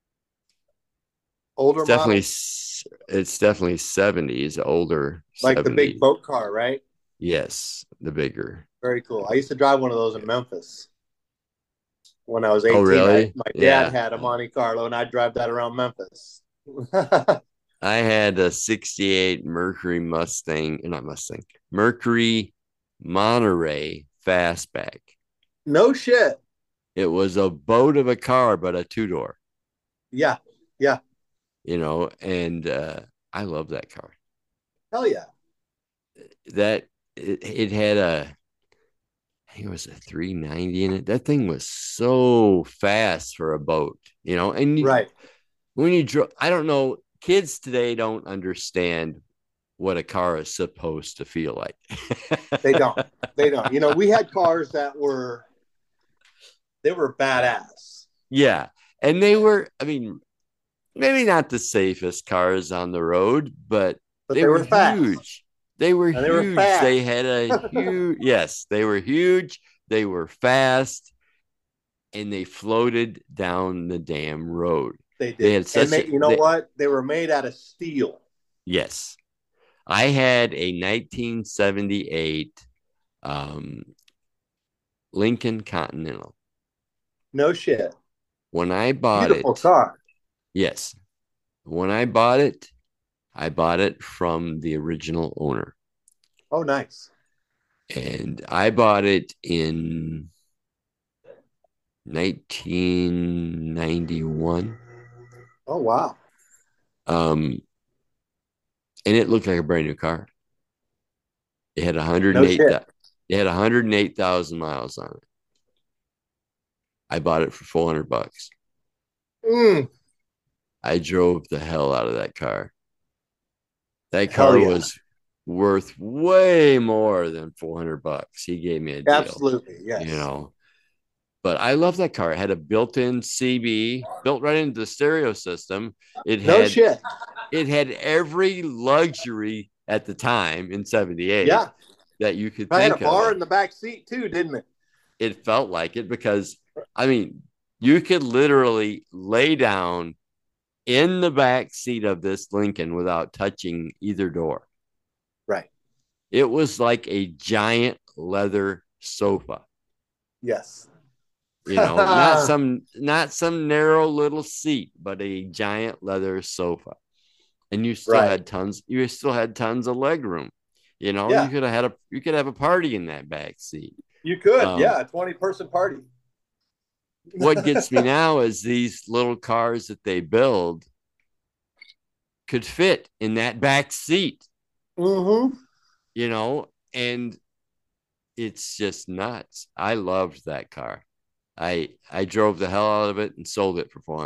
Older It's definitely model? it's definitely seventies, older Like the seventies. big boat car, right? Yes, the bigger. Very cool. I used to drive one of those in Memphis when I was eighteen. Oh, really? I, my dad Yeah. had a Monte Carlo, and I'd drive that around Memphis. I had a sixty-eight Mercury Mustang, not Mustang, Mercury Monterey Fastback. No shit. It was a boat of a car, but a two door. Yeah. Yeah. You know, and uh, I love that car. Hell yeah. That it, it had a, I think it was a three ninety in it. That thing was so fast for a boat, you know. And you, Right. when you drove, I don't know, kids today don't understand what a car is supposed to feel like. They don't. They don't. You know, we had cars that were, they were badass. Yeah. And they were, I mean, maybe not the safest cars on the road, but, But they, they were, were fast. huge. They were And they were huge. fast. They had a huge, yes, they were huge. They were fast, and they floated down the damn road. They did. They had such and they, a- you know they- what? They were made out of steel. Yes. I had a nineteen seventy-eight um, Lincoln Continental. No shit. When I bought Beautiful it, car. yes. When I bought it, I bought it from the original owner. Oh, nice. And I bought it in nineteen ninety-one. Oh, wow. Um, and it looked like a brand new car. It had No 108 shit. it had one hundred eight thousand miles on it. I bought it for four hundred bucks. Mm. I drove the hell out of that car. That Hell car yeah. was worth way more than four hundred bucks. He gave me a deal. Absolutely. Yes. You know, but I love that car. It had a built-in C B built right into the stereo system. It No had shit. it had every luxury at the time in seventy-eight Yeah. that you could I had think a bar of. in the back seat too, didn't it? It felt like it because, I mean, you could literally lay down in the back seat of this Lincoln without touching either door. Right. It was like a giant leather sofa. Yes. You know, not some not some narrow little seat, but a giant leather sofa. And you still Right. had tons, you still had tons of leg room. You know, Yeah. you could have had a you could have a party in that back seat. You could. Um, Yeah. A twenty person party. What gets me now is these little cars that they build could fit in that back seat, Mm-hmm. you know, and it's just nuts. I loved that car. I I drove the hell out of it and sold it for four hundred.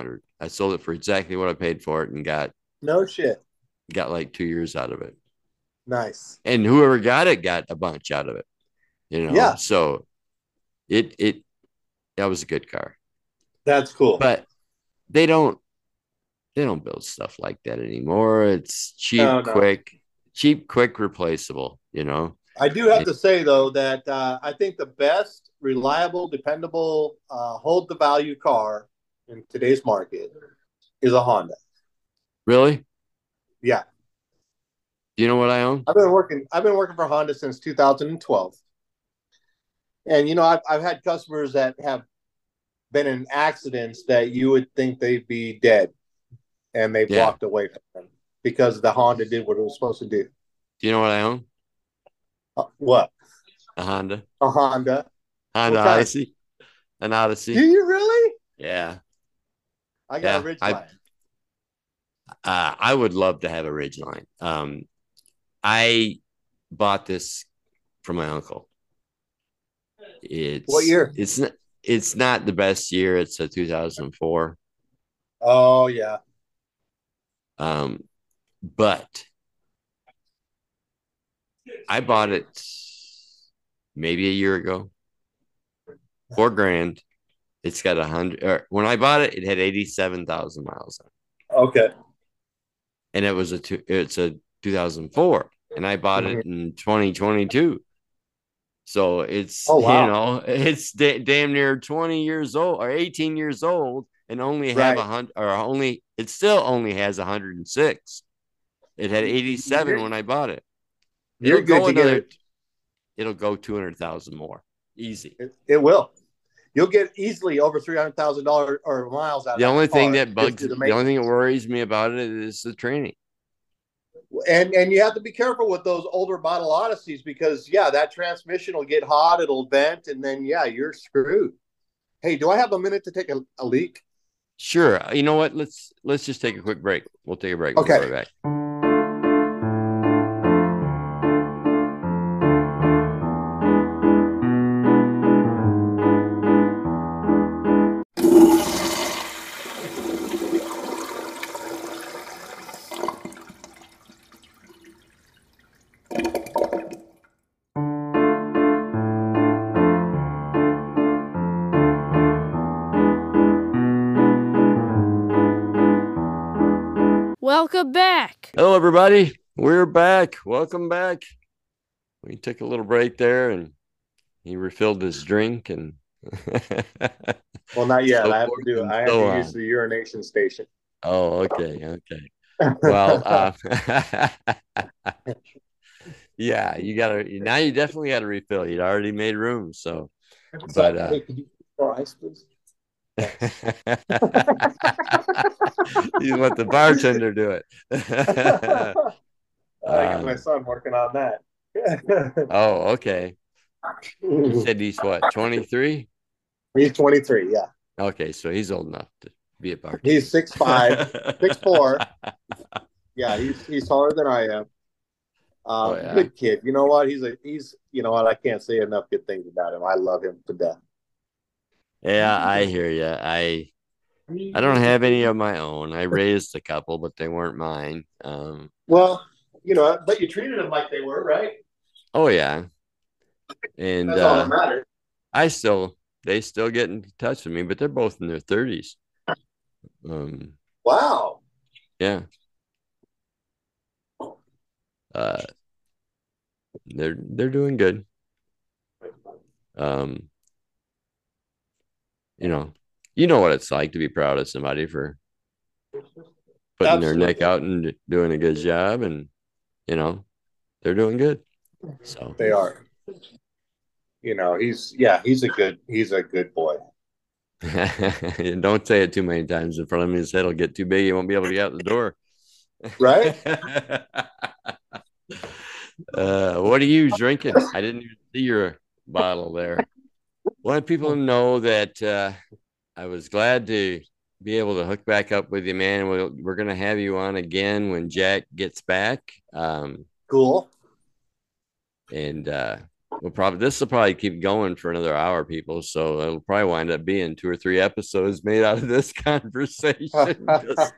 I sold it for exactly what I paid for it and got No shit. got like two years out of it. Nice. And whoever got it got a bunch out of it. You know, Yeah. so it it that was a good car. That's cool. But they don't they don't build stuff like that anymore. It's cheap, No, no. quick, cheap, quick, replaceable, you know. I do have And, to say though that uh, I think the best, reliable, dependable, uh, hold the value car in today's market is a Honda. really? Yeah, Do you know what I own? I've been working. I've been working for Honda since two thousand twelve, and you know I've I've had customers that have been in accidents that you would think they'd be dead, and they've Yeah. walked away from them because the Honda did what it was supposed to do. Do you know what I own? Uh, what? A Honda. A Honda. Honda What kind? Odyssey. An Odyssey. Do you really? Yeah. I got Yeah. a Ridgeline. I uh, I would love to have a Ridgeline. Um, I bought this from my uncle. It's What year? It's not. It's not the best year. It's a two thousand four. Oh yeah. Um, but I bought it maybe a year ago. Four grand. It's got a hundred. Or when I bought it, it had eighty-seven thousand miles on it, Okay. and it was a two, it's a two thousand four, and I bought it in twenty twenty-two. So it's Oh, wow. you know it's da- damn near twenty years old or eighteen years old, and only have a Right. hundred or only it still only has a hundred and six. It had eighty-seven You're- when I bought it. You're It'll go good to get another. it. It'll go two hundred thousand more, easy. It, it will. You'll get easily over three hundred thousand dollars or miles out of The only that thing car that just bugs, through the the only thing that maintenance. worries me about it is the training. And and you have to be careful with those older model Odysseys because yeah, that transmission will get hot, it'll vent, and then yeah, you're screwed. Hey, do I have a minute to take a, a leak? Sure, you know what? Let's let's just take a quick break. We'll take a break. We'll Okay. be right back. Welcome back. Hello, everybody. We're back. Welcome back. We took a little break there, and he refilled his drink, and Well, not yet. So I have to forth do it. and I have so to use on. the urination station. Oh, okay, okay. Well, uh, yeah, you gotta now. You definitely got to refill. You'd already made room, so. But uh, Hey, could you pour ice, please? you let the bartender do it. I got my Um, son working on that. oh, okay. You said he's what, twenty-three? He's twenty-three. Yeah, Okay, so he's old enough to be a bartender. he's six five, six four. Yeah, he's he's taller than I am. Uh, Oh, yeah. Good kid. You know what? He's a he's. You know what? I can't say enough good things about him. I love him to death. Yeah, I hear you. I I don't have any of my own. I raised a couple, but they weren't mine. Um, Well, you know, but you treated them like they were, right? oh yeah, and That's all that uh, matters. I still they still get in touch with me, but they're both in their thirties. Um, Wow. yeah. Uh, they're they're doing good. Um, you know, you know what it's like to be proud of somebody for putting their neck Absolutely. out and doing a good job, and you know, they're doing good. So They are. You know, he's yeah, he's a good he's a good boy. don't say it too many times in front of him. His head will get too big. He won't be able to get out the door. Right? uh, what are you drinking? I didn't even see your bottle there. Want people to know that uh, I was glad to be able to hook back up with you, man. We'll, we're going to have you on again when Jack gets back. Um, Cool. and uh, we'll probably this will probably keep going for another hour, people. So it'll probably wind up being two or three episodes made out of this conversation.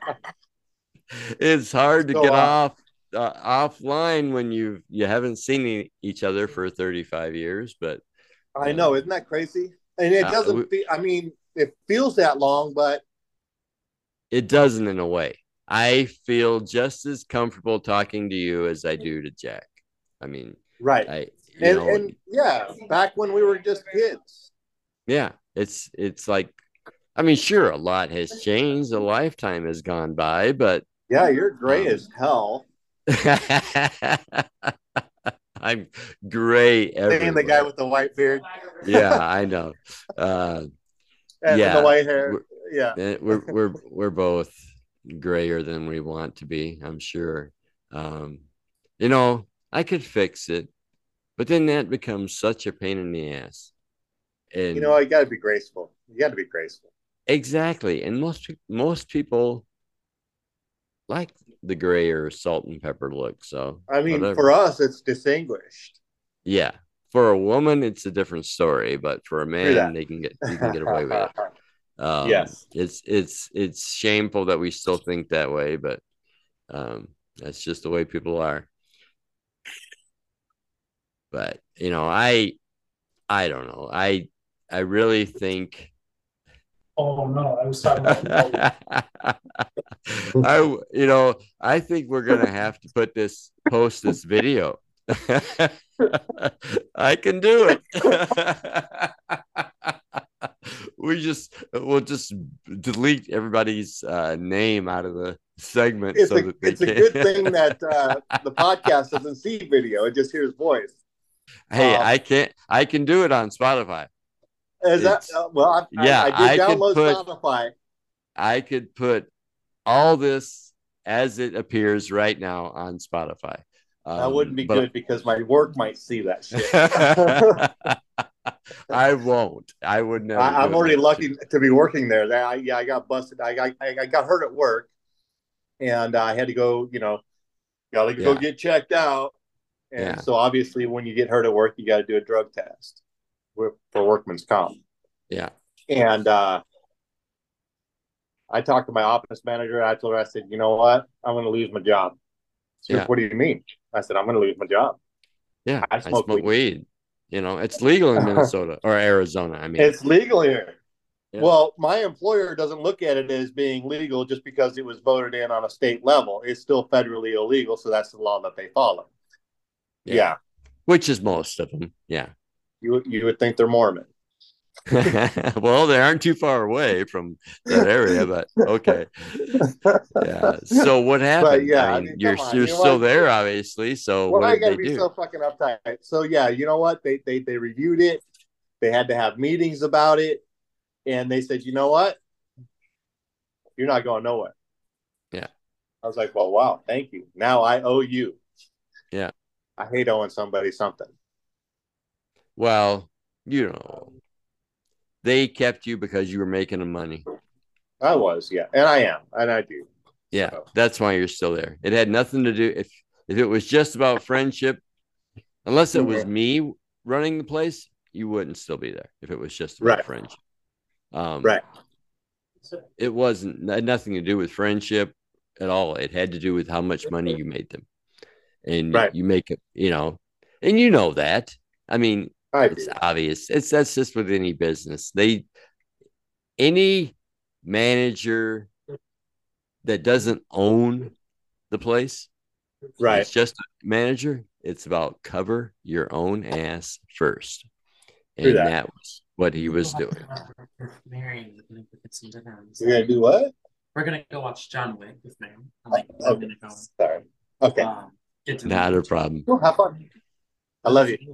It's hard to Go get on. off uh, offline when you you haven't seen each other for thirty-five years. But I know, isn't that crazy? And it uh, doesn't feel, I mean, it feels that long, but it doesn't in a way. I feel just as comfortable talking to you as I do to Jack. I mean, right. I, and, know, and yeah, back when we were just kids. Yeah, it's it's like, I mean, sure, a lot has changed. A lifetime has gone by, but yeah, you're gray um, as hell. I'm gray everywhere. Saying the guy with the white beard. Yeah, I know. Uh, and, yeah, and the white hair. We're, yeah, we're we're we're both grayer than we want to be. I'm sure. Um, you know, I could fix it, but then that becomes such a pain in the ass. And you know, you got to be graceful. You got to be graceful. Exactly, and most most people like the gray or salt and pepper look. So I mean, whatever. For us, it's distinguished. Yeah, for a woman, it's a different story, but for a man, they can get you can get away with it. Um, yes, it's it's it's shameful that we still think that way, but um, that's just the way people are. But you know, I I don't know. I I really think. Oh no, I was talking about. I, you know, I think we're gonna have to put this, post this video. I can do it. we just, we'll just delete everybody's uh, name out of the segment. It's so a, that they it's can. a good thing that uh, the podcast doesn't see video; it just hears voice. Hey, um, I can't. I can do it on Spotify. Is that uh, well? I, yeah, I, I did I download put, Spotify. I could put all this as it appears right now on Spotify. Um, that wouldn't be but, good because my work might see that shit. I won't. I would never. I, I'm already lucky to. to be working there. That I, yeah, I got busted. I got I, I got hurt at work, and I had to go. You know, got to go Yeah. get checked out. And Yeah. so obviously, when you get hurt at work, you got to do a drug test for workman's comp. Yeah. And uh, I talked to my office manager. I told her, I said, you know what? I'm going to lose my job. She Yeah. goes, what do you mean? I said, I'm going to lose my job. Yeah. I I smoke, smoke weed. weed. You know, it's legal in Minnesota or Arizona. I mean, it's legal here. Yeah. Well, my employer doesn't look at it as being legal just because it was voted in on a state level. It's still federally illegal. So that's the law that they follow. Yeah. yeah. Which is most of them. Yeah. You, you would think they're Mormon. Well, they aren't too far away from that area, but okay. Yeah. So what happened? But yeah, I mean, I mean, you're on, you're you know still what? there, obviously. So well, what I did got to they be do? so fucking uptight. So yeah, you know what? They they they reviewed it. They had to have meetings about it, and they said, you know what? You're not going nowhere. Yeah. I was like, well, wow, thank you. Now I owe you. Yeah. I hate owing somebody something. Well, you know, they kept you because you were making them money. I was, yeah, and I am, and I do. Yeah, so. That's why you're still there. It had nothing to do if if it was just about friendship, unless it was me running the place, you wouldn't still be there. If it was just about right. friendship, um, right? It wasn't it had nothing to do with friendship at all. It had to do with how much money you made them, and right. you make it, you know, and you know that. I mean, I it's do. obvious. It's that's just with any business. They any manager that doesn't own the place, right? It's just a manager. It's about cover your own ass first, and that. that was what he was doing. Mary, we're gonna get some dinner. You're gonna do what? We're gonna go watch John Wick with Mary. I'm okay. Go. Sorry. Okay. Um, get to Not a problem. Oh, have fun. I love you.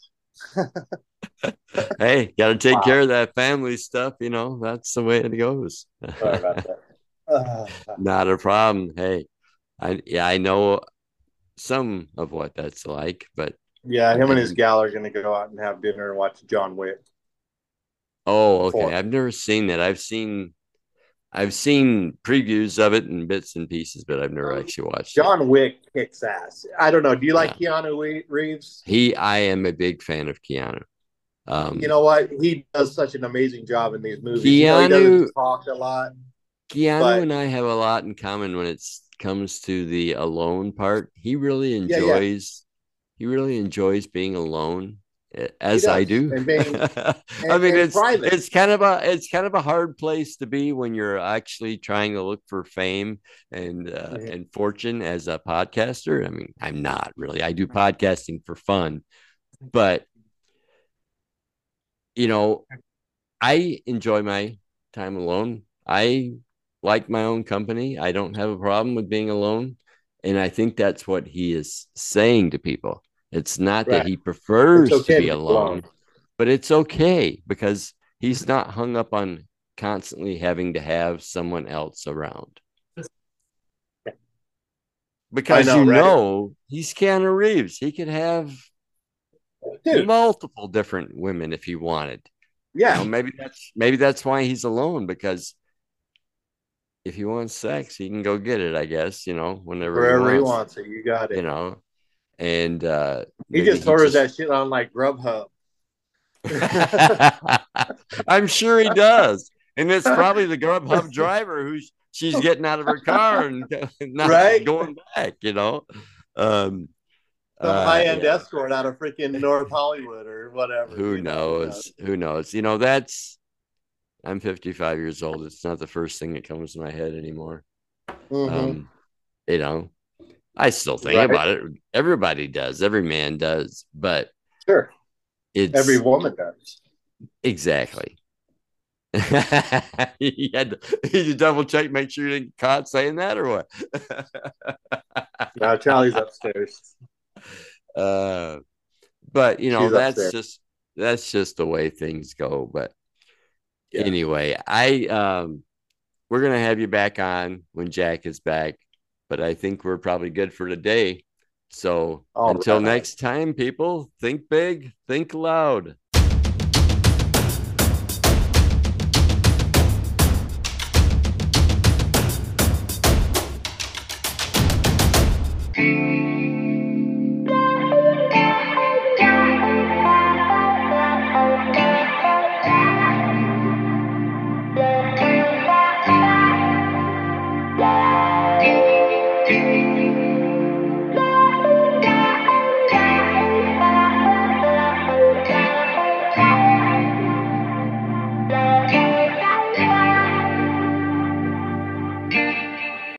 Hey, got to take wow. care of that family stuff. You know, that's the way it goes. Sorry about that. Uh, Not a problem. Hey, I yeah, I know some of what that's like, but yeah, him I, and his gal are going to go out and have dinner and watch John Wick. Oh, okay. Four. I've never seen that. I've seen I've seen previews of it and bits and pieces, but I've never Um, actually watched it. John Wick kicks ass. I don't know. Do you like Yeah. Keanu Reeves? He, I am a big fan of Keanu. Um, You know what? He does such an amazing job in these movies. You know, he Keanu, doesn't talk a lot, Keanu but and I have a lot in common when it comes to the alone part. He really yeah, yeah, enjoys, he really enjoys being alone, eh, he as I does. do. And being I and, mean, and it's private. it's kind of a it's kind of a hard place to be when you're actually trying to look for fame and uh, Mhm. and fortune as a podcaster. I mean, I'm not really. I do podcasting for fun, but you know, I enjoy my time alone. I like my own company. I don't have a problem with being alone. And I think that's what he is saying to people. It's not that Right. he It's prefers to okay to be be alone, alone. but it's okay because he's not hung up on constantly having to have someone else around. I Because know, you right? know, he's Keanu Reeves. He could have Dude, multiple different women if he wanted. You yeah. know, maybe that's maybe that's why he's alone, because if he wants sex, he can go get it, I guess, you know, whenever he Wherever he wants, wants it, you got you it. know, and uh, He maybe just he orders just, that shit on like Grubhub. I'm sure he does. And it's probably the Grubhub driver who she's getting out of her car and not Right? going back, you know. Um, Some uh, high end yeah, escort out of freaking North Hollywood or whatever, who you know, who knows? knows? Who knows? You know, that's, I'm fifty-five years old. It's not the first thing that comes to my head anymore. Mm-hmm. Um, you know, I still think Right? about it. Everybody does. Every man does. But Sure. Every it's woman does. exactly. you had to, you double check, make sure you didn't get caught saying that or what? Now Charlie's upstairs. uh, but you know, She's that's upstairs. just that's just the way things go. But Yeah. anyway, I um, we're gonna have you back on when Jack is back. But I think we're probably good for today. So All until right. next time, people, think big, think loud.